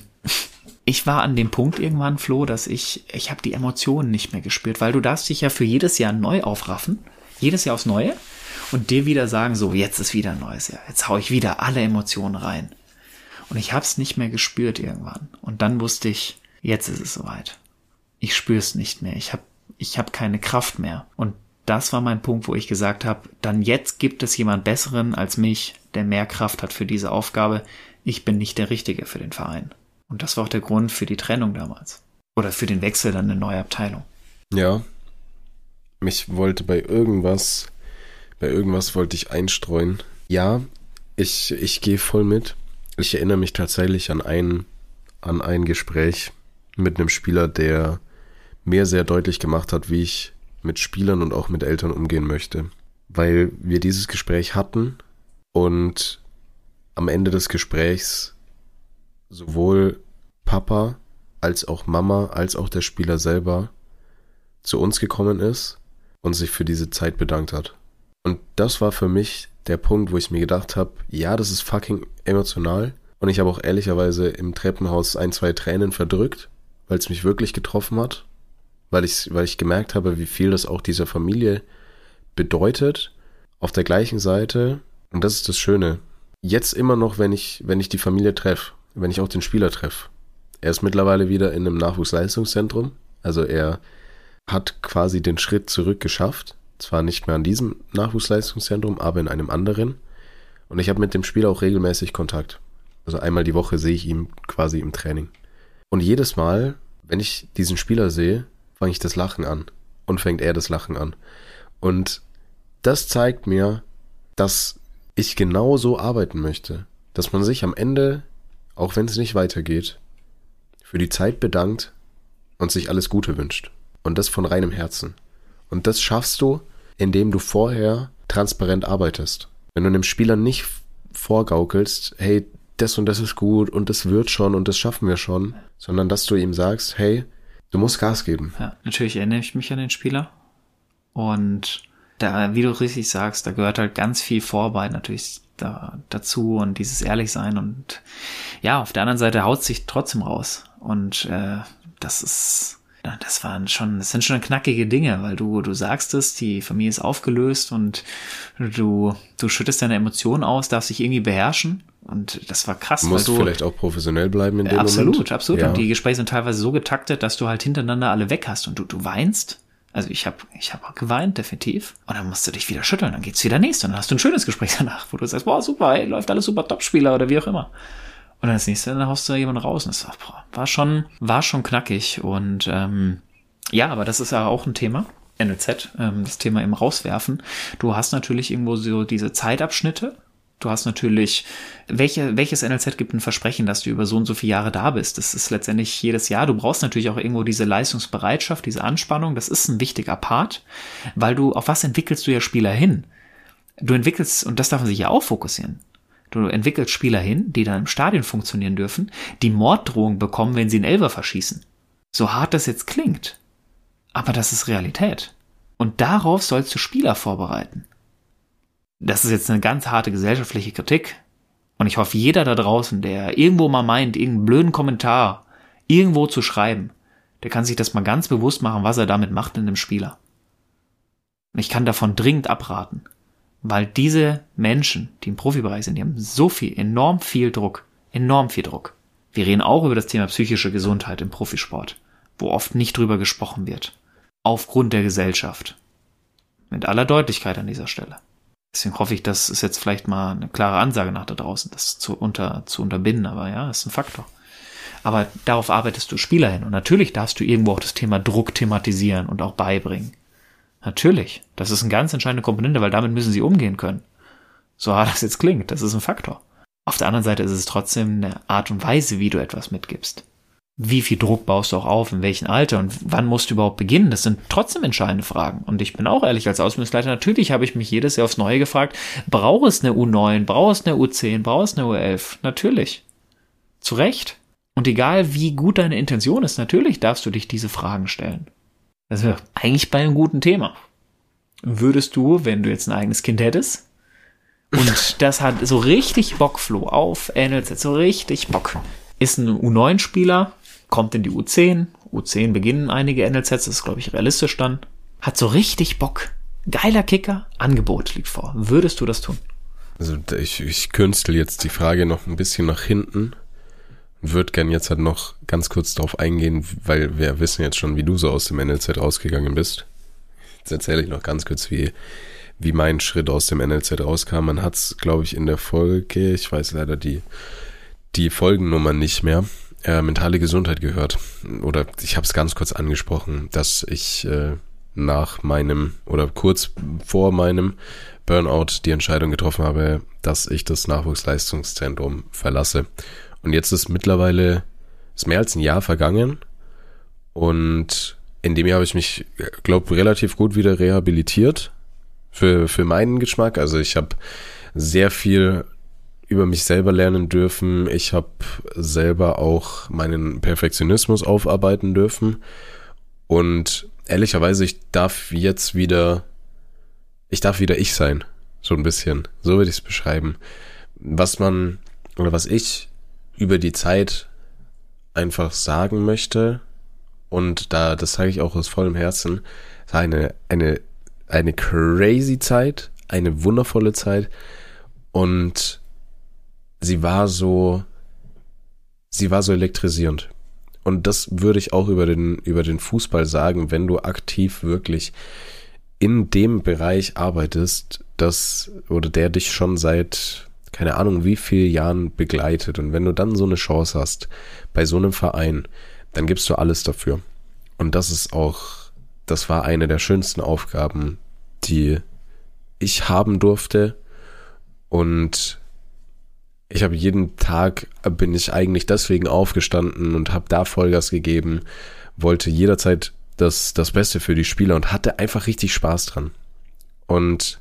ich war an dem Punkt irgendwann, Flo, dass ich, ich habe die Emotionen nicht mehr gespürt, weil du darfst dich ja für jedes Jahr neu aufraffen, jedes Jahr aufs Neue und dir wieder sagen, so, jetzt ist wieder ein neues Jahr, jetzt hau ich wieder alle Emotionen rein. Und ich habe es nicht mehr gespürt irgendwann. Und dann wusste ich, jetzt ist es soweit. Ich spüre es nicht mehr. Ich habe ich hab keine Kraft mehr. Und das war mein Punkt, wo ich gesagt habe, dann jetzt gibt es jemand Besseren als mich, der mehr Kraft hat für diese Aufgabe. Ich bin nicht der Richtige für den Verein. Und das war auch der Grund für die Trennung damals. Oder für den Wechsel dann in eine neue Abteilung. Ja. Mich wollte bei irgendwas, bei irgendwas wollte ich einstreuen. Ja, ich, ich gehe voll mit. Ich erinnere mich tatsächlich an ein, an ein Gespräch mit einem Spieler, der mir sehr deutlich gemacht hat, wie ich mit Spielern und auch mit Eltern umgehen möchte. Weil wir dieses Gespräch hatten und am Ende des Gesprächs sowohl Papa als auch Mama als auch der Spieler selber zu uns gekommen ist und sich für diese Zeit bedankt hat. Und das war für mich der Punkt, wo ich mir gedacht habe, ja, das ist fucking emotional Und ich habe auch ehrlicherweise im Treppenhaus ein, zwei Tränen verdrückt, weil es mich wirklich getroffen hat. Weil ich, weil ich gemerkt habe, wie viel das auch dieser Familie bedeutet. Auf der gleichen Seite, und das ist das Schöne, jetzt immer noch, wenn ich, wenn ich die Familie treffe, wenn ich auch den Spieler treffe. Er ist mittlerweile wieder in einem Nachwuchsleistungszentrum. Also er hat quasi den Schritt zurück geschafft. Zwar nicht mehr an diesem Nachwuchsleistungszentrum, aber in einem anderen. Und ich habe mit dem Spieler auch regelmäßig Kontakt. Also einmal die Woche sehe ich ihn quasi im Training. Und jedes Mal, wenn ich diesen Spieler sehe, fange ich das Lachen an. Und fängt er das Lachen an. Und das zeigt mir, dass ich genau so arbeiten möchte. Dass man sich am Ende, auch wenn es nicht weitergeht, für die Zeit bedankt und sich alles Gute wünscht. Und das von reinem Herzen. Und das schaffst du, indem du vorher transparent arbeitest. Wenn du einem Spieler nicht vorgaukelst, hey, das und das ist gut und das wird schon und das schaffen wir schon, sondern dass du ihm sagst, hey, du musst Gas geben. Ja, natürlich erinnere ich mich an den Spieler. Und da, wie du richtig sagst, da gehört halt ganz viel Vorarbeit natürlich da, dazu und dieses Ehrlichsein. Und ja, auf der anderen Seite haut es sich trotzdem raus. Und äh, das ist... Das waren schon, das sind schon knackige Dinge, weil du, du sagst es, die Familie ist aufgelöst und du, du schüttest deine Emotionen aus, darfst dich irgendwie beherrschen und das war krass. Du musst weil du, vielleicht auch professionell bleiben in dem absolut, Moment. Absolut, absolut. Ja. Und die Gespräche sind teilweise so getaktet, dass du halt hintereinander alle weg hast und du, du weinst. Also ich habe ich hab auch geweint, definitiv. Und dann musst du dich wieder schütteln, dann geht's wieder nächste und dann hast du ein schönes Gespräch danach, wo du sagst, boah, super, ey, läuft alles super, Topspieler oder wie auch immer. Und dann das nächste, dann haust du da jemanden raus und das war, boah, war schon, war schon knackig und ähm, ja, aber das ist ja auch ein Thema, N L Z, ähm, das Thema im Rauswerfen. Du hast natürlich irgendwo so diese Zeitabschnitte. Du hast natürlich, welche, welches N L Z gibt ein Versprechen, dass du über so und so viele Jahre da bist? Das ist letztendlich jedes Jahr. Du brauchst natürlich auch irgendwo diese Leistungsbereitschaft, diese Anspannung. Das ist ein wichtiger Part, weil du, auf was entwickelst du ja Spieler hin? Du entwickelst, und das darf man sich ja auch fokussieren, du entwickelst Spieler hin, die dann im Stadion funktionieren dürfen, die Morddrohungen bekommen, wenn sie einen Elfer verschießen. So hart das jetzt klingt. Aber das ist Realität. Und darauf sollst du Spieler vorbereiten. Das ist jetzt eine ganz harte gesellschaftliche Kritik. Und ich hoffe, jeder da draußen, der irgendwo mal meint, irgendeinen blöden Kommentar irgendwo zu schreiben, der kann sich das mal ganz bewusst machen, was er damit macht in einem Spieler. Und ich kann davon dringend abraten. Weil diese Menschen, die im Profibereich sind, die haben so viel, enorm viel Druck. Enorm viel Druck. Wir reden auch über das Thema psychische Gesundheit im Profisport, wo oft nicht drüber gesprochen wird. Aufgrund der Gesellschaft. Mit aller Deutlichkeit an dieser Stelle. Deswegen hoffe ich, das ist jetzt vielleicht mal eine klare Ansage nach da draußen, das zu, unter, zu unterbinden, aber ja, ist ein Faktor. Aber darauf arbeitest du Spieler hin und natürlich darfst du irgendwo auch das Thema Druck thematisieren und auch beibringen. Natürlich, das ist eine ganz entscheidende Komponente, weil damit müssen sie umgehen können. So hart das jetzt klingt, das ist ein Faktor. Auf der anderen Seite ist es trotzdem eine Art und Weise, wie du etwas mitgibst. Wie viel Druck baust du auch auf, in welchem Alter und wann musst du überhaupt beginnen? Das sind trotzdem entscheidende Fragen. Und ich bin auch ehrlich, als Ausbildungsleiter, natürlich habe ich mich jedes Jahr aufs Neue gefragt, braucht es eine U neun, braucht es eine U zehn, braucht es eine U elf? Natürlich. Zu Recht. Und egal, wie gut deine Intention ist, natürlich darfst du dich diese Fragen stellen. Das wäre eigentlich bei einem guten Thema. Würdest du, wenn du jetzt ein eigenes Kind hättest, und das hat so richtig Bock, Flo, auf N L Z, so richtig Bock, ist ein U neun Spieler, kommt in die U zehn, U zehn beginnen einige N L Zs, das ist, glaube ich, realistisch dann, hat so richtig Bock, geiler Kicker, Angebot liegt vor. Würdest du das tun? Also ich, ich künstel jetzt die Frage noch ein bisschen nach hinten und würde gern jetzt halt noch ganz kurz darauf eingehen, weil wir wissen jetzt schon, wie du so aus dem N L Z rausgegangen bist. Jetzt erzähle ich noch ganz kurz, wie, wie mein Schritt aus dem N L Z rauskam. Man hat es, glaube ich, in der Folge, ich weiß leider die, die Folgennummer nicht mehr, äh, mentale Gesundheit gehört. Oder ich habe es ganz kurz angesprochen, dass ich äh, nach meinem oder kurz vor meinem Burnout die Entscheidung getroffen habe, dass ich das Nachwuchsleistungszentrum verlasse. Und jetzt ist mittlerweile, ist mehr als ein Jahr vergangen und in dem Jahr habe ich mich, glaube relativ gut wieder rehabilitiert für, für meinen Geschmack. Also ich habe sehr viel über mich selber lernen dürfen. Ich habe selber auch meinen Perfektionismus aufarbeiten dürfen. Und ehrlicherweise, ich darf jetzt wieder, ich darf wieder ich sein. So ein bisschen. So würde ich es beschreiben. Was man, oder was ich über die Zeit einfach sagen möchte, und da, das sage ich auch aus vollem Herzen, es war eine, eine, eine crazy Zeit, eine wundervolle Zeit, und sie war so, sie war so elektrisierend. Und das würde ich auch über den, über den Fußball sagen, wenn du aktiv wirklich in dem Bereich arbeitest, das, oder der dich schon seit, keine Ahnung, wie vielen Jahren begleitet. Und wenn du dann so eine Chance hast, bei so einem Verein, dann gibst du alles dafür. Und das ist auch, das war eine der schönsten Aufgaben, die ich haben durfte. Und ich habe jeden Tag, bin ich eigentlich deswegen aufgestanden und habe da Vollgas gegeben, wollte jederzeit das, das Beste für die Spieler und hatte einfach richtig Spaß dran. Und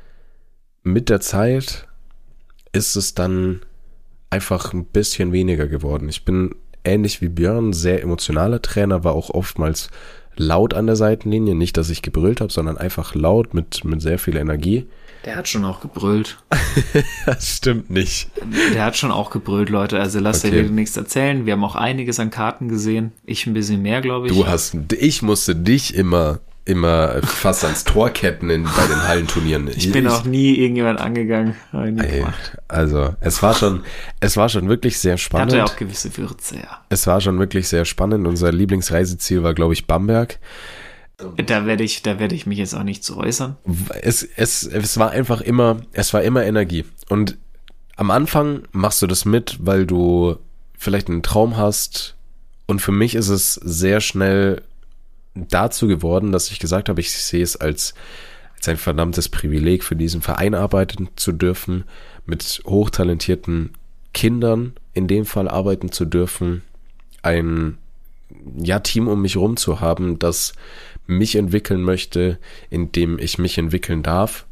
mit der Zeit ist es dann einfach ein bisschen weniger geworden. Ich bin ähnlich wie Björn sehr emotionaler Trainer, war auch oftmals laut an der Seitenlinie. Nicht, dass ich gebrüllt habe, sondern einfach laut mit, mit sehr viel Energie. Der hat schon auch gebrüllt. Das stimmt nicht. Der hat schon auch gebrüllt, Leute. Also lasst Okay. dir nichts erzählen. Wir haben auch einiges an Karten gesehen. Ich ein bisschen mehr, glaube ich. Du hast, ich musste dich immer, immer fast ans Tor ketten in, bei den Hallenturnieren. Ich bin auch nie irgendjemand angegangen. Hab ich nie Ey, gemacht. also, es war schon, es war schon wirklich sehr spannend. Hatte auch gewisse Würze, ja. Es war schon wirklich sehr spannend. Unser Lieblingsreiseziel war, glaube ich, Bamberg. Da werde ich, da werde ich mich jetzt auch nicht zu äußern. Es, es, es war einfach immer, es war immer Energie. Und am Anfang machst du das mit, weil du vielleicht einen Traum hast. Und für mich ist es sehr schnell dazu geworden, dass ich gesagt habe, ich sehe es als, als ein verdammtes Privileg, für diesen Verein arbeiten zu dürfen, mit hochtalentierten Kindern in dem Fall arbeiten zu dürfen, ein ja, Team um mich rum zu haben, das mich entwickeln möchte, in dem ich mich entwickeln darf.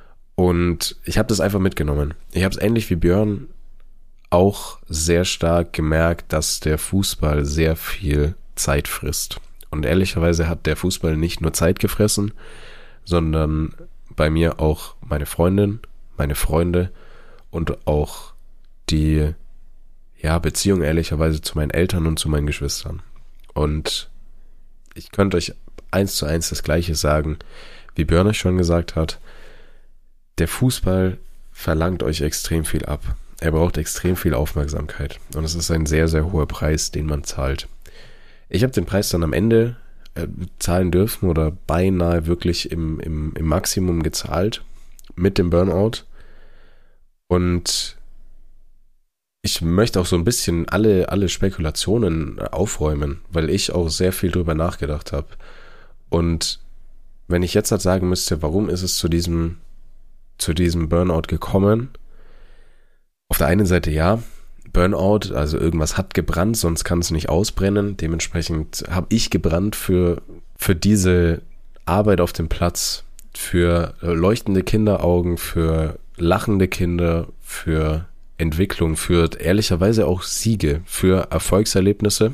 Und ich habe das einfach mitgenommen. Ich habe es ähnlich wie Björn auch sehr stark gemerkt, dass der Fußball sehr viel Zeit frisst. Und ehrlicherweise hat der Fußball nicht nur Zeit gefressen, sondern bei mir auch meine Freundin, meine Freunde und auch die ja, Beziehung ehrlicherweise zu meinen Eltern und zu meinen Geschwistern. Und ich könnte euch eins zu eins das Gleiche sagen, wie Björn euch schon gesagt hat. Der Fußball verlangt euch extrem viel ab. Er braucht extrem viel Aufmerksamkeit. Und es ist ein sehr, sehr hoher Preis, den man zahlt. Ich habe den Preis dann am Ende äh, zahlen dürfen oder beinahe wirklich im, im, im Maximum gezahlt mit dem Burnout. Und ich möchte auch so ein bisschen alle, alle Spekulationen aufräumen, weil ich auch sehr viel drüber nachgedacht habe. Und wenn ich jetzt halt sagen müsste, warum ist es zu diesem, zu diesem Burnout gekommen? Auf der einen Seite ja, Burnout, also irgendwas hat gebrannt, sonst kann es nicht ausbrennen. Dementsprechend habe ich gebrannt für, für diese Arbeit auf dem Platz, für leuchtende Kinderaugen, für lachende Kinder, für Entwicklung, für ehrlicherweise auch Siege, für Erfolgserlebnisse.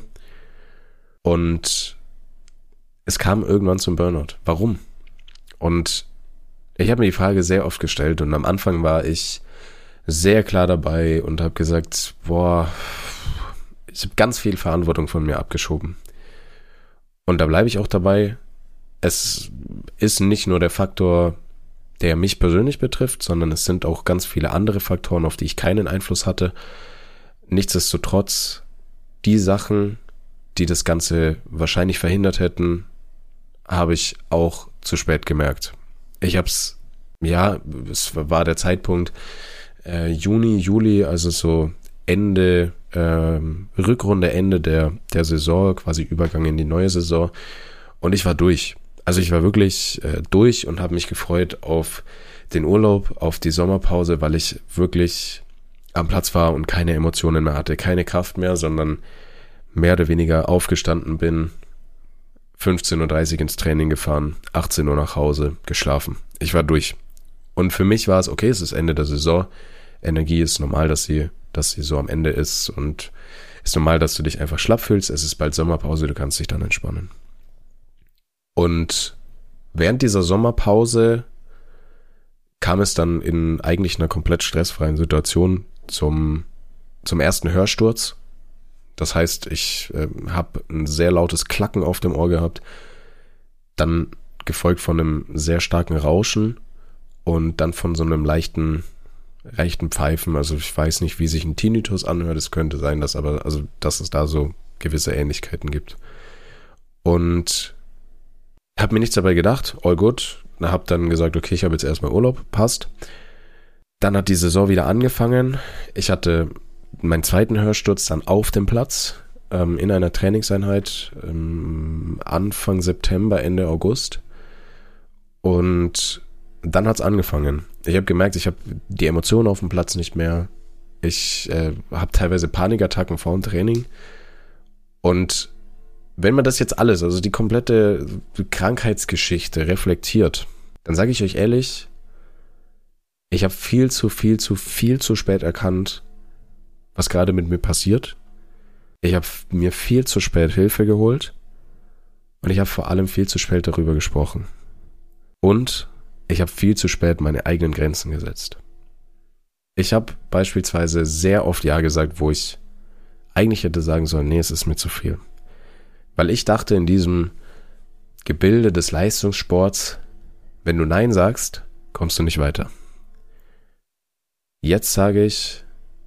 Und es kam irgendwann zum Burnout. Warum? Und ich habe mir die Frage sehr oft gestellt und am Anfang war ich sehr klar dabei und habe gesagt, boah, ich habe ganz viel Verantwortung von mir abgeschoben. Und da bleibe ich auch dabei. Es ist nicht nur der Faktor, der mich persönlich betrifft, sondern es sind auch ganz viele andere Faktoren, auf die ich keinen Einfluss hatte. Nichtsdestotrotz, die Sachen, die das Ganze wahrscheinlich verhindert hätten, habe ich auch zu spät gemerkt. Ich habe es, ja, es war der Zeitpunkt äh, Juni, Juli, also so Ende, ähm, Rückrunde, Ende der, der Saison, quasi Übergang in die neue Saison. Und ich war durch. Also ich war wirklich äh, durch und habe mich gefreut auf den Urlaub, auf die Sommerpause, weil ich wirklich am Platz war und keine Emotionen mehr hatte, keine Kraft mehr, sondern mehr oder weniger aufgestanden bin, fünfzehn Uhr dreißig ins Training gefahren, achtzehn Uhr nach Hause, geschlafen. Ich war durch. Und für mich war es, okay, es ist Ende der Saison. Energie ist normal, dass sie, dass sie so am Ende ist und ist normal, dass du dich einfach schlapp fühlst. Es ist bald Sommerpause, du kannst dich dann entspannen. Und während dieser Sommerpause kam es dann in eigentlich einer komplett stressfreien Situation zum, zum ersten Hörsturz. Das heißt, ich äh, habe ein sehr lautes Klacken auf dem Ohr gehabt, dann gefolgt von einem sehr starken Rauschen und dann von so einem leichten, leichten Pfeifen. Also ich weiß nicht, wie sich ein Tinnitus anhört. Es könnte sein, dass aber, also dass es da so gewisse Ähnlichkeiten gibt. Und habe mir nichts dabei gedacht, all good. Habe dann gesagt, okay, ich habe jetzt erstmal Urlaub, passt. Dann hat die Saison wieder angefangen. Ich hatte meinen zweiten Hörsturz dann auf dem Platz ähm, in einer Trainingseinheit ähm, Anfang September, Ende August. Und dann hat's angefangen. Ich habe gemerkt, ich habe die Emotionen auf dem Platz nicht mehr. Ich äh, habe teilweise Panikattacken vor dem Training. Und wenn man das jetzt alles, also die komplette Krankheitsgeschichte reflektiert, dann sage ich euch ehrlich, ich habe viel zu, viel zu, viel zu spät erkannt, was gerade mit mir passiert. Ich habe mir viel zu spät Hilfe geholt und ich habe vor allem viel zu spät darüber gesprochen. Und ich habe viel zu spät meine eigenen Grenzen gesetzt. Ich habe beispielsweise sehr oft Ja gesagt, wo ich eigentlich hätte sagen sollen, nee, es ist mir zu viel. Weil ich dachte, in diesem Gebilde des Leistungssports, wenn du Nein sagst, kommst du nicht weiter. Jetzt sage ich,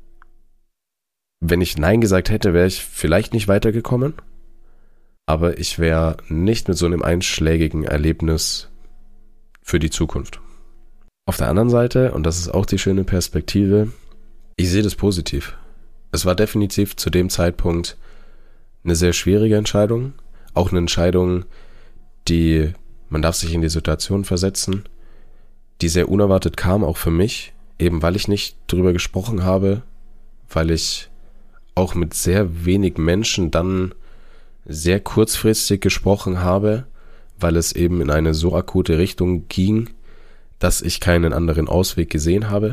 wenn ich Nein gesagt hätte, wäre ich vielleicht nicht weitergekommen, aber ich wäre nicht mit so einem einschlägigen Erlebnis für die Zukunft. Auf der anderen Seite, und das ist auch die schöne Perspektive, ich sehe das positiv. Es war definitiv zu dem Zeitpunkt eine sehr schwierige Entscheidung, auch eine Entscheidung, die, man darf sich in die Situation versetzen, die sehr unerwartet kam, auch für mich, eben weil ich nicht drüber gesprochen habe, weil ich auch mit sehr wenig Menschen dann sehr kurzfristig gesprochen habe, weil es eben in eine so akute Richtung ging, dass ich keinen anderen Ausweg gesehen habe.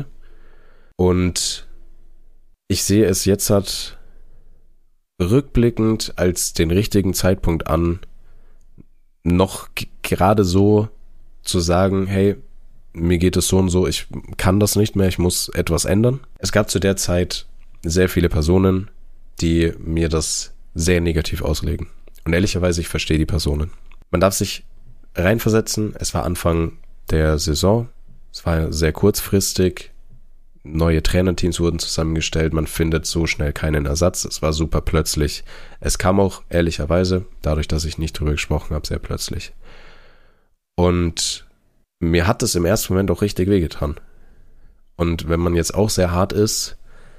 Und ich sehe es jetzt halt rückblickend als den richtigen Zeitpunkt an, noch g- gerade so zu sagen, hey, mir geht es so und so, ich kann das nicht mehr, ich muss etwas ändern. Es gab zu der Zeit sehr viele Personen, die mir das sehr negativ auslegen. Und ehrlicherweise, ich verstehe die Personen. Man darf sich reinversetzen, es war Anfang der Saison, es war sehr kurzfristig, neue Trainerteams wurden zusammengestellt, man findet so schnell keinen Ersatz, es war super plötzlich. Es kam auch ehrlicherweise, dadurch, dass ich nicht drüber gesprochen habe, sehr plötzlich. Und mir hat es im ersten Moment auch richtig wehgetan. Und wenn man jetzt auch sehr hart ist,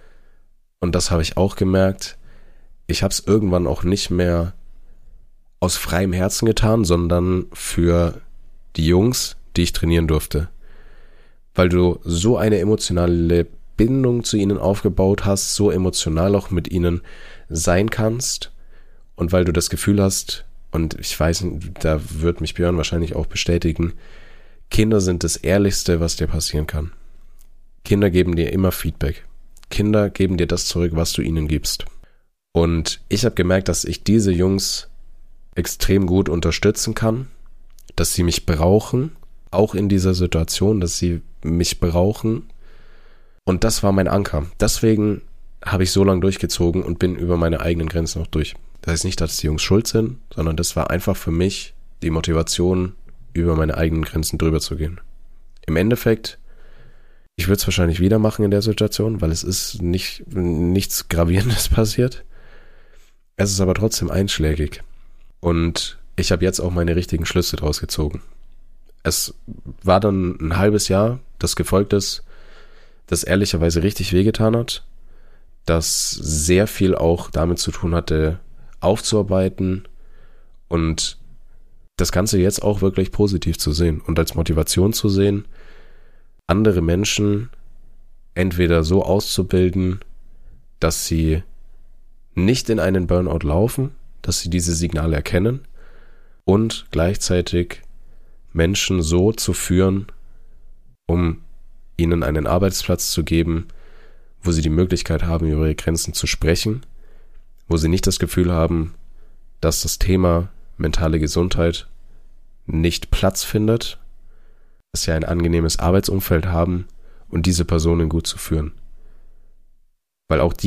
und das habe ich auch gemerkt, ich habe es irgendwann auch nicht mehr aus freiem Herzen getan, sondern für die Jungs, die ich trainieren durfte. Weil du so eine emotionale Bindung zu ihnen aufgebaut hast, so emotional auch mit ihnen sein kannst und weil du das Gefühl hast, und ich weiß, da wird mich Björn wahrscheinlich auch bestätigen, Kinder sind das Ehrlichste, was dir passieren kann. Kinder geben dir immer Feedback. Kinder geben dir das zurück, was du ihnen gibst. Und ich habe gemerkt, dass ich diese Jungs extrem gut unterstützen kann, dass sie mich brauchen, auch in dieser Situation, dass sie mich brauchen. Und das war mein Anker. Deswegen habe ich so lange durchgezogen und bin über meine eigenen Grenzen noch durch. Das heißt nicht, dass die Jungs schuld sind, sondern das war einfach für mich die Motivation, über meine eigenen Grenzen drüber zu gehen. Im Endeffekt, ich würde es wahrscheinlich wieder machen in der Situation, weil es ist nicht nichts Gravierendes passiert. Es ist aber trotzdem einschlägig. Und ich habe jetzt auch meine richtigen Schlüsse draus gezogen. Es war dann ein halbes Jahr, das gefolgt ist, das ehrlicherweise richtig wehgetan hat, das sehr viel auch damit zu tun hatte, aufzuarbeiten und das Ganze jetzt auch wirklich positiv zu sehen und als Motivation zu sehen, andere Menschen entweder so auszubilden, dass sie nicht in einen Burnout laufen, dass sie diese Signale erkennen und gleichzeitig Menschen so zu führen, um ihnen einen Arbeitsplatz zu geben, wo sie die Möglichkeit haben, über ihre Grenzen zu sprechen, wo sie nicht das Gefühl haben, dass das Thema mentale Gesundheit nicht Platz findet, dass sie ein angenehmes Arbeitsumfeld haben und diese Personen gut zu führen. Weil auch die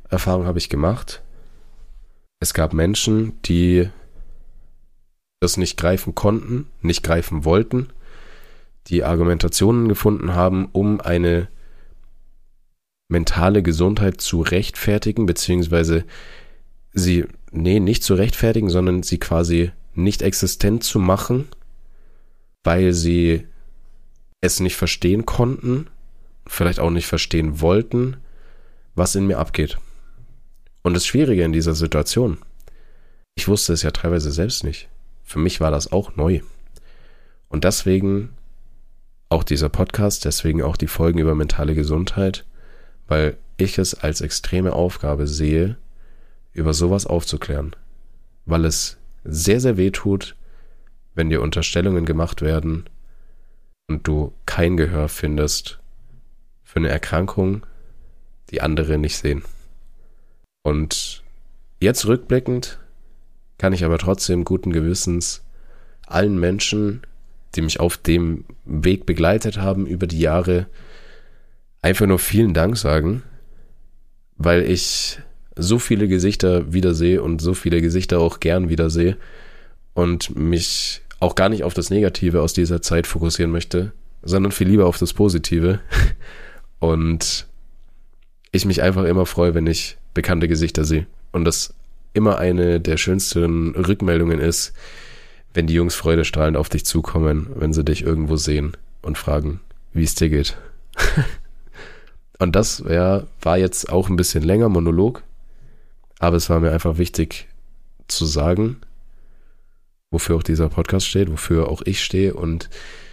Erfahrung habe ich gemacht. Es gab Menschen, die das nicht greifen konnten, nicht greifen wollten, die Argumentationen gefunden haben, um eine mentale Gesundheit zu rechtfertigen, beziehungsweise sie, nee, nicht zu rechtfertigen, sondern sie quasi nicht existent zu machen, weil sie es nicht verstehen konnten, vielleicht auch nicht verstehen wollten, was in mir abgeht. Und das Schwierige in dieser Situation, ich wusste es ja teilweise selbst nicht. Für mich war das auch neu. Und deswegen auch dieser Podcast, deswegen auch die Folgen über mentale Gesundheit, weil ich es als extreme Aufgabe sehe, über sowas aufzuklären. Weil es sehr, sehr weh tut, wenn dir Unterstellungen gemacht werden und du kein Gehör findest für eine Erkrankung, die andere nicht sehen. Und jetzt rückblickend kann ich aber trotzdem guten Gewissens allen Menschen, die mich auf dem Weg begleitet haben über die Jahre, einfach nur vielen Dank sagen, weil ich so viele Gesichter wiedersehe und so viele Gesichter auch gern wiedersehe und mich auch gar nicht auf das Negative aus dieser Zeit fokussieren möchte, sondern viel lieber auf das Positive. Und ich mich einfach immer freue, wenn ich bekannte Gesichter sehe. Und das immer eine der schönsten Rückmeldungen ist, wenn die Jungs freudestrahlend auf dich zukommen, wenn sie dich irgendwo sehen und fragen, wie es dir geht. Und das wär, war jetzt auch ein bisschen länger Monolog, aber es war mir einfach wichtig zu sagen, wofür auch dieser Podcast steht, wofür auch ich stehe und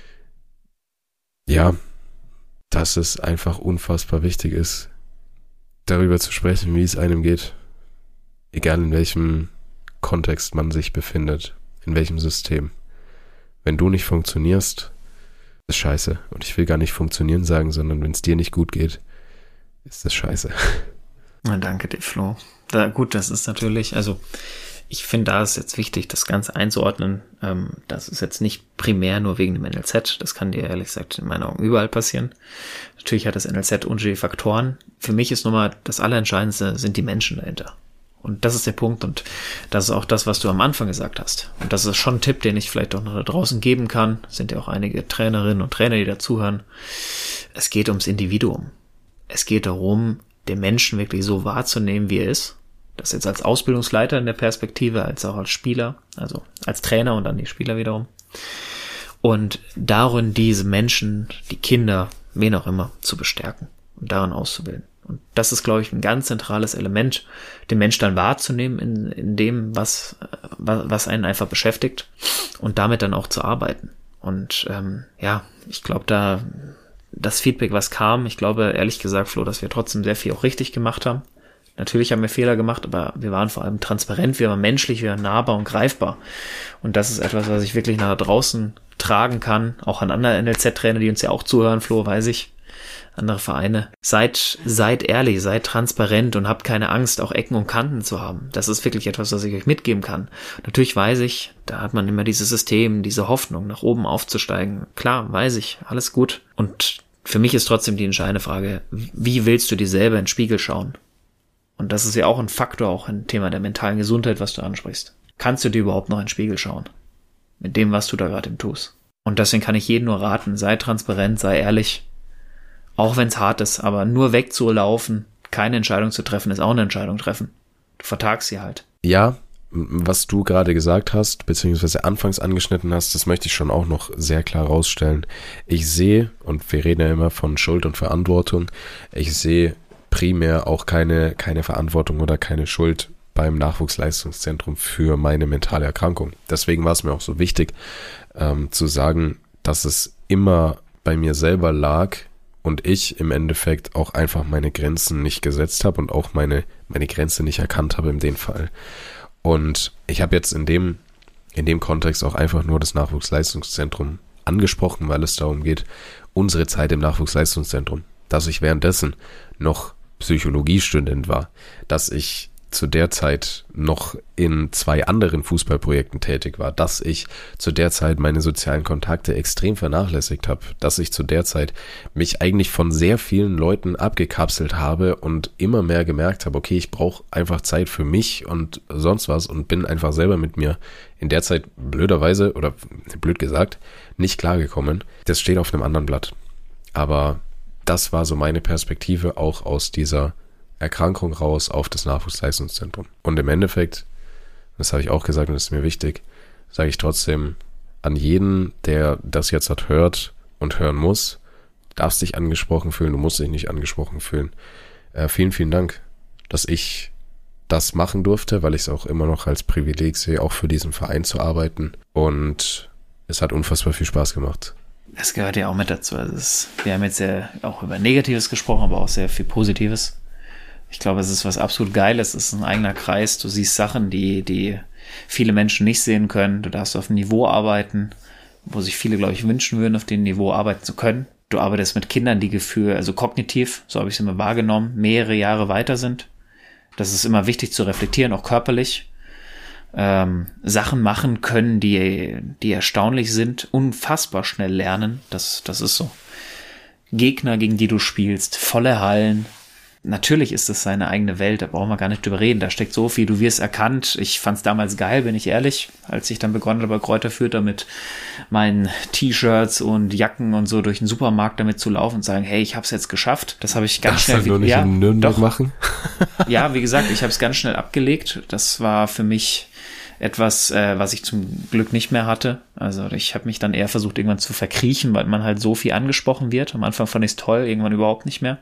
ja, dass es einfach unfassbar wichtig ist, darüber zu sprechen, wie es einem geht. Egal in welchem Kontext man sich befindet, in welchem System. Wenn du nicht funktionierst, ist scheiße. Und ich will gar nicht funktionieren sagen, sondern wenn es dir nicht gut geht, ist das scheiße. Na, danke dir, Flo. Da, gut, das ist natürlich, also ich finde, da ist jetzt wichtig, das Ganze einzuordnen. Ähm, das ist jetzt nicht primär nur wegen dem N L Z. Das kann dir ehrlich gesagt in meinen Augen überall passieren. Natürlich hat das N L Z unterschiedliche Faktoren. Für mich ist nochmal das Allerentscheidendste sind die Menschen dahinter. Und das ist der Punkt und das ist auch das, was du am Anfang gesagt hast. Und das ist schon ein Tipp, den ich vielleicht auch noch da draußen geben kann. Es sind ja auch einige Trainerinnen und Trainer, die dazuhören. Es geht ums Individuum. Es geht darum, den Menschen wirklich so wahrzunehmen, wie er ist. Das jetzt als Ausbildungsleiter in der Perspektive, als auch als Spieler, also als Trainer und dann die Spieler wiederum. Und darin diese Menschen, die Kinder, wen auch immer, zu bestärken und darin auszubilden. Und das ist, glaube ich, ein ganz zentrales Element, den Mensch dann wahrzunehmen in, in dem, was, was einen einfach beschäftigt und damit dann auch zu arbeiten. Und ähm, ja, ich glaube, da das Feedback, was kam, ich glaube, ehrlich gesagt, Flo, dass wir trotzdem sehr viel auch richtig gemacht haben. Natürlich haben wir Fehler gemacht, aber wir waren vor allem transparent, wir waren menschlich, wir waren nahbar und greifbar. Und das ist etwas, was ich wirklich nach draußen tragen kann, auch an andere N L Z-Trainer, die uns ja auch zuhören, Flo, weiß ich, andere Vereine. Seid, seid ehrlich, seid transparent und habt keine Angst, auch Ecken und Kanten zu haben. Das ist wirklich etwas, was ich euch mitgeben kann. Natürlich weiß ich, da hat man immer dieses System, diese Hoffnung, nach oben aufzusteigen. Klar, weiß ich, alles gut. Und für mich ist trotzdem die entscheidende Frage, wie willst du dir selber in den Spiegel schauen? Und das ist ja auch ein Faktor, auch ein Thema der mentalen Gesundheit, was du ansprichst. Kannst du dir überhaupt noch in den Spiegel schauen? Mit dem, was du da gerade tust. Und deswegen kann ich jedem nur raten, sei transparent, sei ehrlich. Auch wenn es hart ist, aber nur wegzulaufen, keine Entscheidung zu treffen, ist auch eine Entscheidung treffen. Du vertagst sie halt. Ja, was du gerade gesagt hast, beziehungsweise anfangs angeschnitten hast, das möchte ich schon auch noch sehr klar rausstellen. Ich sehe, und wir reden ja immer von Schuld und Verantwortung, ich sehe primär auch keine, keine Verantwortung oder keine Schuld beim Nachwuchsleistungszentrum für meine mentale Erkrankung. Deswegen war es mir auch so wichtig, ähm, zu sagen, dass es immer bei mir selber lag und ich im Endeffekt auch einfach meine Grenzen nicht gesetzt habe und auch meine, meine Grenze nicht erkannt habe in dem Fall. Und ich habe jetzt in dem, in dem Kontext auch einfach nur das Nachwuchsleistungszentrum angesprochen, weil es darum geht, unsere Zeit im Nachwuchsleistungszentrum, dass ich währenddessen noch Psychologiestudent war, dass ich zu der Zeit noch in zwei anderen Fußballprojekten tätig war, dass ich zu der Zeit meine sozialen Kontakte extrem vernachlässigt habe, dass ich zu der Zeit mich eigentlich von sehr vielen Leuten abgekapselt habe und immer mehr gemerkt habe, okay, ich brauche einfach Zeit für mich und sonst was und bin einfach selber mit mir in der Zeit blöderweise oder blöd gesagt nicht klargekommen. Das steht auf einem anderen Blatt. Aber das war so meine Perspektive auch aus dieser Erkrankung raus auf das Nachwuchsleistungszentrum. Und im Endeffekt, das habe ich auch gesagt und das ist mir wichtig, sage ich trotzdem an jeden, der das jetzt hat hört und hören muss, darfst dich angesprochen fühlen, du musst dich nicht angesprochen fühlen. Äh, vielen, vielen Dank, dass ich das machen durfte, weil ich es auch immer noch als Privileg sehe, auch für diesen Verein zu arbeiten. Und es hat unfassbar viel Spaß gemacht. Das gehört ja auch mit dazu. Also es, wir haben jetzt ja auch über Negatives gesprochen, aber auch sehr viel Positives. Ich glaube, es ist was absolut Geiles. Es ist ein eigener Kreis. Du siehst Sachen, die, die viele Menschen nicht sehen können. Du darfst auf einem Niveau arbeiten, wo sich viele, glaube ich, wünschen würden, auf dem Niveau arbeiten zu können. Du arbeitest mit Kindern, die Gefühl, also kognitiv, so habe ich es immer wahrgenommen, mehrere Jahre weiter sind. Das ist immer wichtig zu reflektieren, auch körperlich. Ähm, Sachen machen können, die, die erstaunlich sind, unfassbar schnell lernen. Das, das ist so. Gegner, gegen die du spielst, volle Hallen. Natürlich ist es seine eigene Welt, da brauchen wir gar nicht drüber reden. Da steckt so viel, du wirst erkannt. Ich fand es damals geil, bin ich ehrlich, als ich dann begonnen habe bei Kräuter Fürth mit meinen T-Shirts und Jacken und so durch den Supermarkt damit zu laufen und sagen, hey, ich hab's jetzt geschafft. Das habe ich ganz Darfst schnell... du nur nicht ja, in Nürnberg doch. machen? Ja, wie gesagt, ich habe es ganz schnell abgelegt. Das war für mich etwas, äh, was ich zum Glück nicht mehr hatte. Also ich habe mich dann eher versucht, irgendwann zu verkriechen, weil man halt so viel angesprochen wird. Am Anfang fand ich es toll, irgendwann überhaupt nicht mehr.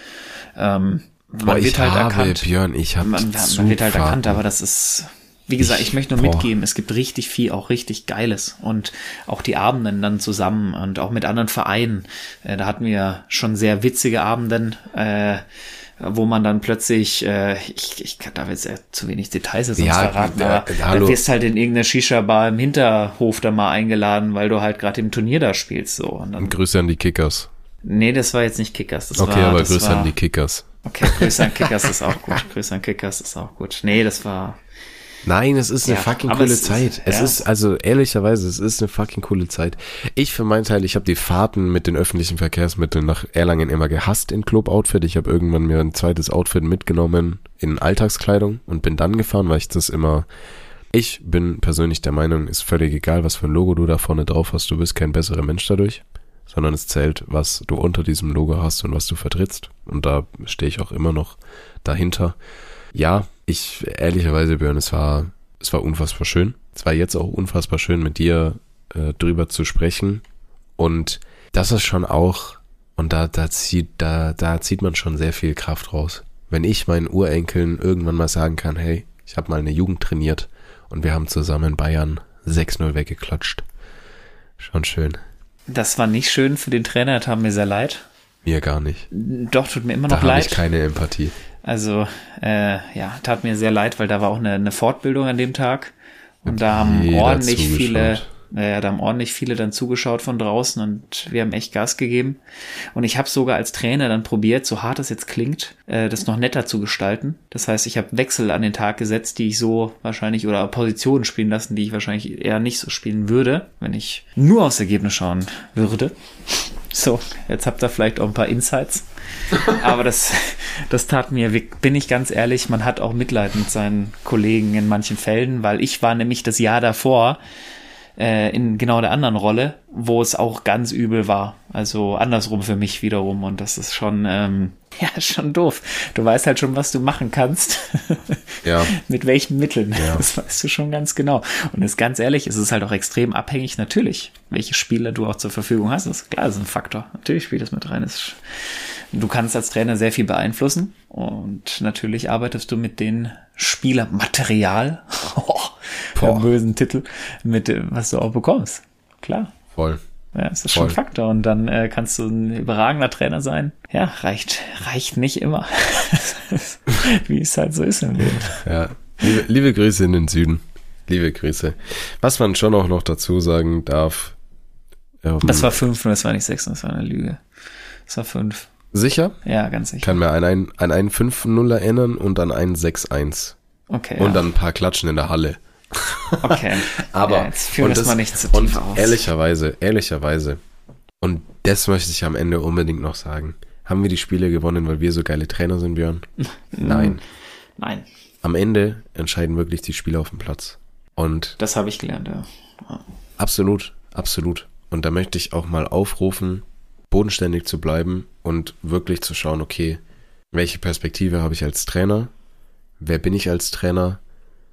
Ähm, man Boah, wird ich halt habe, erkannt. Björn, ich habe Man, man wird halt erkannt, aber das ist, wie gesagt, ich, ich möchte nur boah. mitgeben, es gibt richtig viel, auch richtig Geiles und auch die Abenden dann zusammen und auch mit anderen Vereinen. Äh, da hatten wir schon sehr witzige Abenden, äh, wo man dann plötzlich, äh, ich, ich darf jetzt ja zu wenig Details jetzt ja, verraten, äh, aber äh, dann wirst halt in irgendeine Shisha-Bar im Hinterhof da mal eingeladen, weil du halt gerade im Turnier da spielst. So. Und dann, Grüße an die Kickers. Nee, das war jetzt nicht Kickers. Das okay, war, aber das Grüße war, an die Kickers. Okay, Grüße an Kickers ist auch gut. Grüße an Kickers ist auch gut. Nee, das war... Nein, es ist eine ja, fucking coole es Zeit. Ist, es ja. ist, also ehrlicherweise, es ist eine fucking coole Zeit. Ich für meinen Teil, ich habe die Fahrten mit den öffentlichen Verkehrsmitteln nach Erlangen immer gehasst in Club-Outfit. Ich habe irgendwann mir ein zweites Outfit mitgenommen in Alltagskleidung und bin dann gefahren, weil ich das immer... Ich bin persönlich der Meinung, ist völlig egal, was für ein Logo du da vorne drauf hast. Du bist kein besserer Mensch dadurch, sondern es zählt, was du unter diesem Logo hast und was du vertrittst. Und da stehe ich auch immer noch dahinter. Ja, ich, ehrlicherweise, Björn, es war, es war unfassbar schön. Es war jetzt auch unfassbar schön, mit dir äh, drüber zu sprechen. Und das ist schon auch, und da, da zieht, da, da zieht man schon sehr viel Kraft raus. Wenn ich meinen Urenkeln irgendwann mal sagen kann, hey, ich habe mal eine Jugend trainiert und wir haben zusammen Bayern sechs null weggeklatscht. Schon schön. Das war nicht schön für den Trainer, tat mir sehr leid. Mir gar nicht. Doch, tut mir immer noch da leid. Da habe ich keine Empathie. Also, äh, ja, tat mir sehr leid, weil da war auch eine, eine Fortbildung an dem Tag. Und, und da haben ordentlich zugeschaut. viele, äh, da haben ordentlich viele dann zugeschaut von draußen und wir haben echt Gas gegeben. Und ich habe sogar als Trainer dann probiert, so hart es jetzt klingt, äh, das noch netter zu gestalten. Das heißt, ich habe Wechsel an den Tag gesetzt, die ich so wahrscheinlich, oder Positionen spielen lassen, die ich wahrscheinlich eher nicht so spielen würde, wenn ich nur aufs Ergebnis schauen würde. So, jetzt habt ihr vielleicht auch ein paar Insights. Aber das, das tat mir, bin ich ganz ehrlich, man hat auch Mitleid mit seinen Kollegen in manchen Fällen, weil ich war nämlich das Jahr davor äh, in genau der anderen Rolle, wo es auch ganz übel war. Also andersrum für mich wiederum. Und das ist schon, ähm, ja, schon doof. Du weißt halt schon, was du machen kannst. Ja. Mit welchen Mitteln. Ja. Das weißt du schon ganz genau. Und ist ganz ehrlich, es ist halt auch extrem abhängig, natürlich, welche Spieler du auch zur Verfügung hast. Das ist klar, das ist ein Faktor. Natürlich spielt das mit rein. Das, du kannst als Trainer sehr viel beeinflussen. Und natürlich arbeitest du mit den Spielermaterial, der bösen Titel, mit was du auch bekommst. Klar. Voll. Ja, es ist Voll. schon ein Faktor. Und dann äh, kannst du ein überragender Trainer sein. Ja, reicht, reicht nicht immer. Wie es halt so ist im Leben. Ja, liebe, liebe Grüße in den Süden. Liebe Grüße. Was man schon auch noch dazu sagen darf. Ähm, das war fünf und das war nicht sechs, das war eine Lüge. Das war fünf. Sicher? Ja, ganz sicher. Ich kann mir an einen, an einen fünf null erinnern und an einen sechs eins. Okay. Und ja. dann ein paar Klatschen in der Halle. Okay. Aber ja, jetzt führen und wir es das, mal nicht zu tief und aus. ehrlicherweise, ehrlicherweise, und das möchte ich am Ende unbedingt noch sagen. Haben wir die Spiele gewonnen, weil wir so geile Trainer sind, Björn? Nein. Nein. Am Ende entscheiden wirklich die Spieler auf dem Platz. Und das habe ich gelernt, ja. ja. Absolut, absolut. Und da möchte ich auch mal aufrufen, bodenständig zu bleiben und wirklich zu schauen, okay, welche Perspektive habe ich als Trainer? Wer bin ich als Trainer?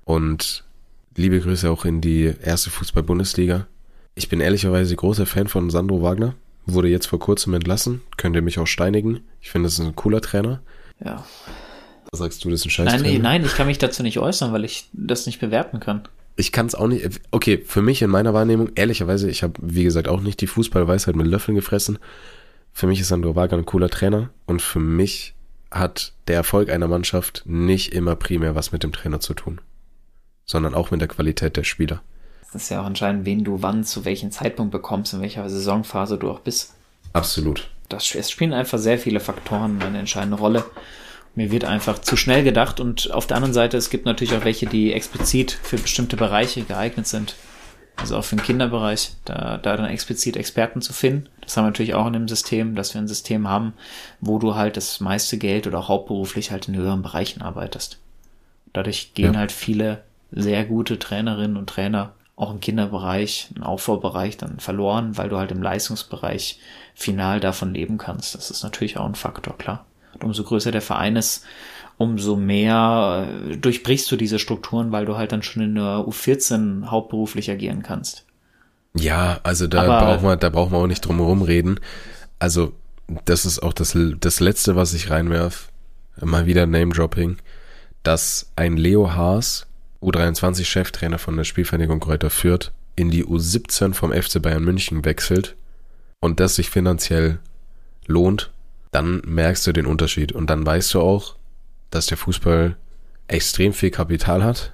Und liebe Grüße auch in die erste Fußball-Bundesliga. Ich bin ehrlicherweise großer Fan von Sandro Wagner. Wurde jetzt vor kurzem entlassen. Könnt ihr mich auch steinigen. Ich finde, das ist ein cooler Trainer. Ja. Was sagst du, das ist ein scheiß Nein, Trainer? nee, nein, ich kann mich dazu nicht äußern, weil ich das nicht bewerten kann. Ich kann es auch nicht. Okay, für mich in meiner Wahrnehmung, ehrlicherweise, ich habe, wie gesagt, auch nicht die Fußballweisheit mit Löffeln gefressen. Für mich ist Sandro Wagner ein cooler Trainer. Und für mich hat der Erfolg einer Mannschaft nicht immer primär was mit dem Trainer zu tun, sondern auch mit der Qualität der Spieler. Das ist ja auch entscheidend, wen du wann, zu welchem Zeitpunkt bekommst, in welcher Saisonphase du auch bist. Absolut. Das, es spielen einfach sehr viele Faktoren eine entscheidende Rolle. Mir wird einfach zu schnell gedacht und auf der anderen Seite, es gibt natürlich auch welche, die explizit für bestimmte Bereiche geeignet sind. Also auch für den Kinderbereich, da, da dann explizit Experten zu finden. Das haben wir natürlich auch in dem System, dass wir ein System haben, wo du halt das meiste Geld oder auch hauptberuflich halt in höheren Bereichen arbeitest. Dadurch gehen Ja. halt viele sehr gute Trainerinnen und Trainer auch im Kinderbereich, im Aufbaubereich dann verloren, weil du halt im Leistungsbereich final davon leben kannst. Das ist natürlich auch ein Faktor, klar. Und umso größer der Verein ist, umso mehr äh, durchbrichst du diese Strukturen, weil du halt dann schon in der U vierzehn hauptberuflich agieren kannst. Ja, also da Aber- braucht man, da braucht man auch nicht drum herum reden. Also das ist auch das, das Letzte, was ich reinwerf. Mal wieder Name-Dropping, dass ein Leo Haas, U dreiundzwanzig Cheftrainer von der Spielvereinigung Greuther Fürth, in die U siebzehn vom F C Bayern München wechselt und das sich finanziell lohnt, dann merkst du den Unterschied und dann weißt du auch, dass der Fußball extrem viel Kapital hat,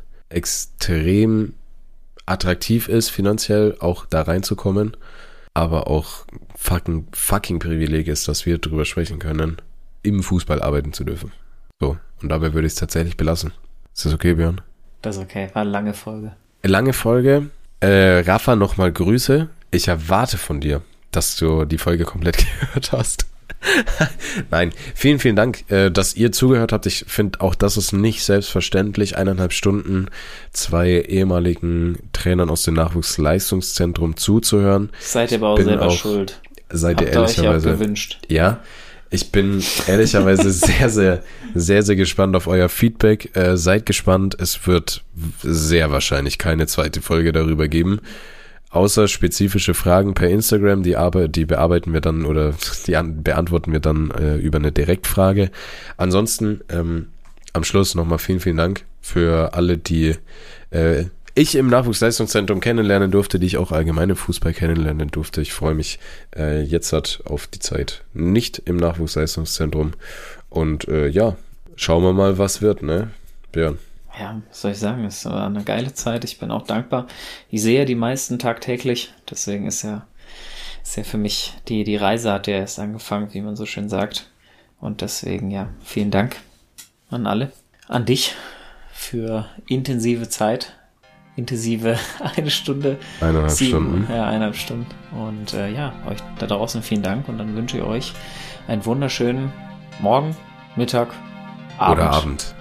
extrem attraktiv ist, finanziell auch da reinzukommen, aber auch fucking, fucking Privileg ist, dass wir drüber sprechen können, im Fußball arbeiten zu dürfen. So, und dabei würde ich es tatsächlich belassen. Ist das okay, Björn? Das ist okay, war eine lange Folge. Lange Folge. Äh, Rafa, nochmal Grüße. Ich erwarte von dir, dass du die Folge komplett gehört hast. Nein, vielen, vielen Dank, äh, dass ihr zugehört habt. Ich finde auch, das ist nicht selbstverständlich. Eineinhalb Stunden zwei ehemaligen Trainern aus dem Nachwuchsleistungszentrum zuzuhören. Seid ihr aber auch bin selber auch- schuld. Seid ihr Habt ihr euch ja auch ehrlicherweise... gewünscht. Ja, ich bin ehrlicherweise sehr, sehr, sehr, sehr gespannt auf euer Feedback. Äh, seid gespannt, es wird sehr wahrscheinlich keine zweite Folge darüber geben. Außer spezifische Fragen per Instagram, die, aber, die bearbeiten wir dann oder die an, beantworten wir dann äh, über eine Direktfrage. Ansonsten ähm, am Schluss nochmal vielen, vielen Dank für alle, die äh, ich im Nachwuchsleistungszentrum kennenlernen durfte, die ich auch allgemein im Fußball kennenlernen durfte. Ich freue mich äh, jetzt halt auf die Zeit nicht im Nachwuchsleistungszentrum. Und äh, ja, schauen wir mal, was wird, ne, Björn? Ja, was soll ich sagen, es war eine geile Zeit, ich bin auch dankbar. Ich sehe die meisten tagtäglich, deswegen ist ja, ist ja für mich, die, die Reise hat ja erst angefangen, wie man so schön sagt. Und deswegen, ja, vielen Dank an alle, an dich für intensive Zeit, intensive eine Stunde. Eineinhalb sieben, Stunden. Ja, eineinhalb Stunden. Und äh, ja, euch da draußen vielen Dank und dann wünsche ich euch einen wunderschönen Morgen, Mittag, Abend. Oder Abend.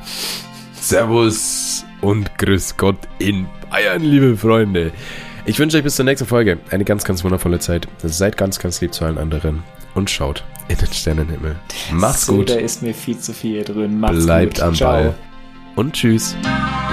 Servus und grüß Gott in Bayern, liebe Freunde. Ich wünsche euch bis zur nächsten Folge eine ganz, ganz wundervolle Zeit. Seid ganz, ganz lieb zu allen anderen und schaut in den Sternenhimmel. Macht's so, gut. Da ist mir viel zu viel hier drin. Macht's Bleibt gut. am Ciao. Ball. Und tschüss.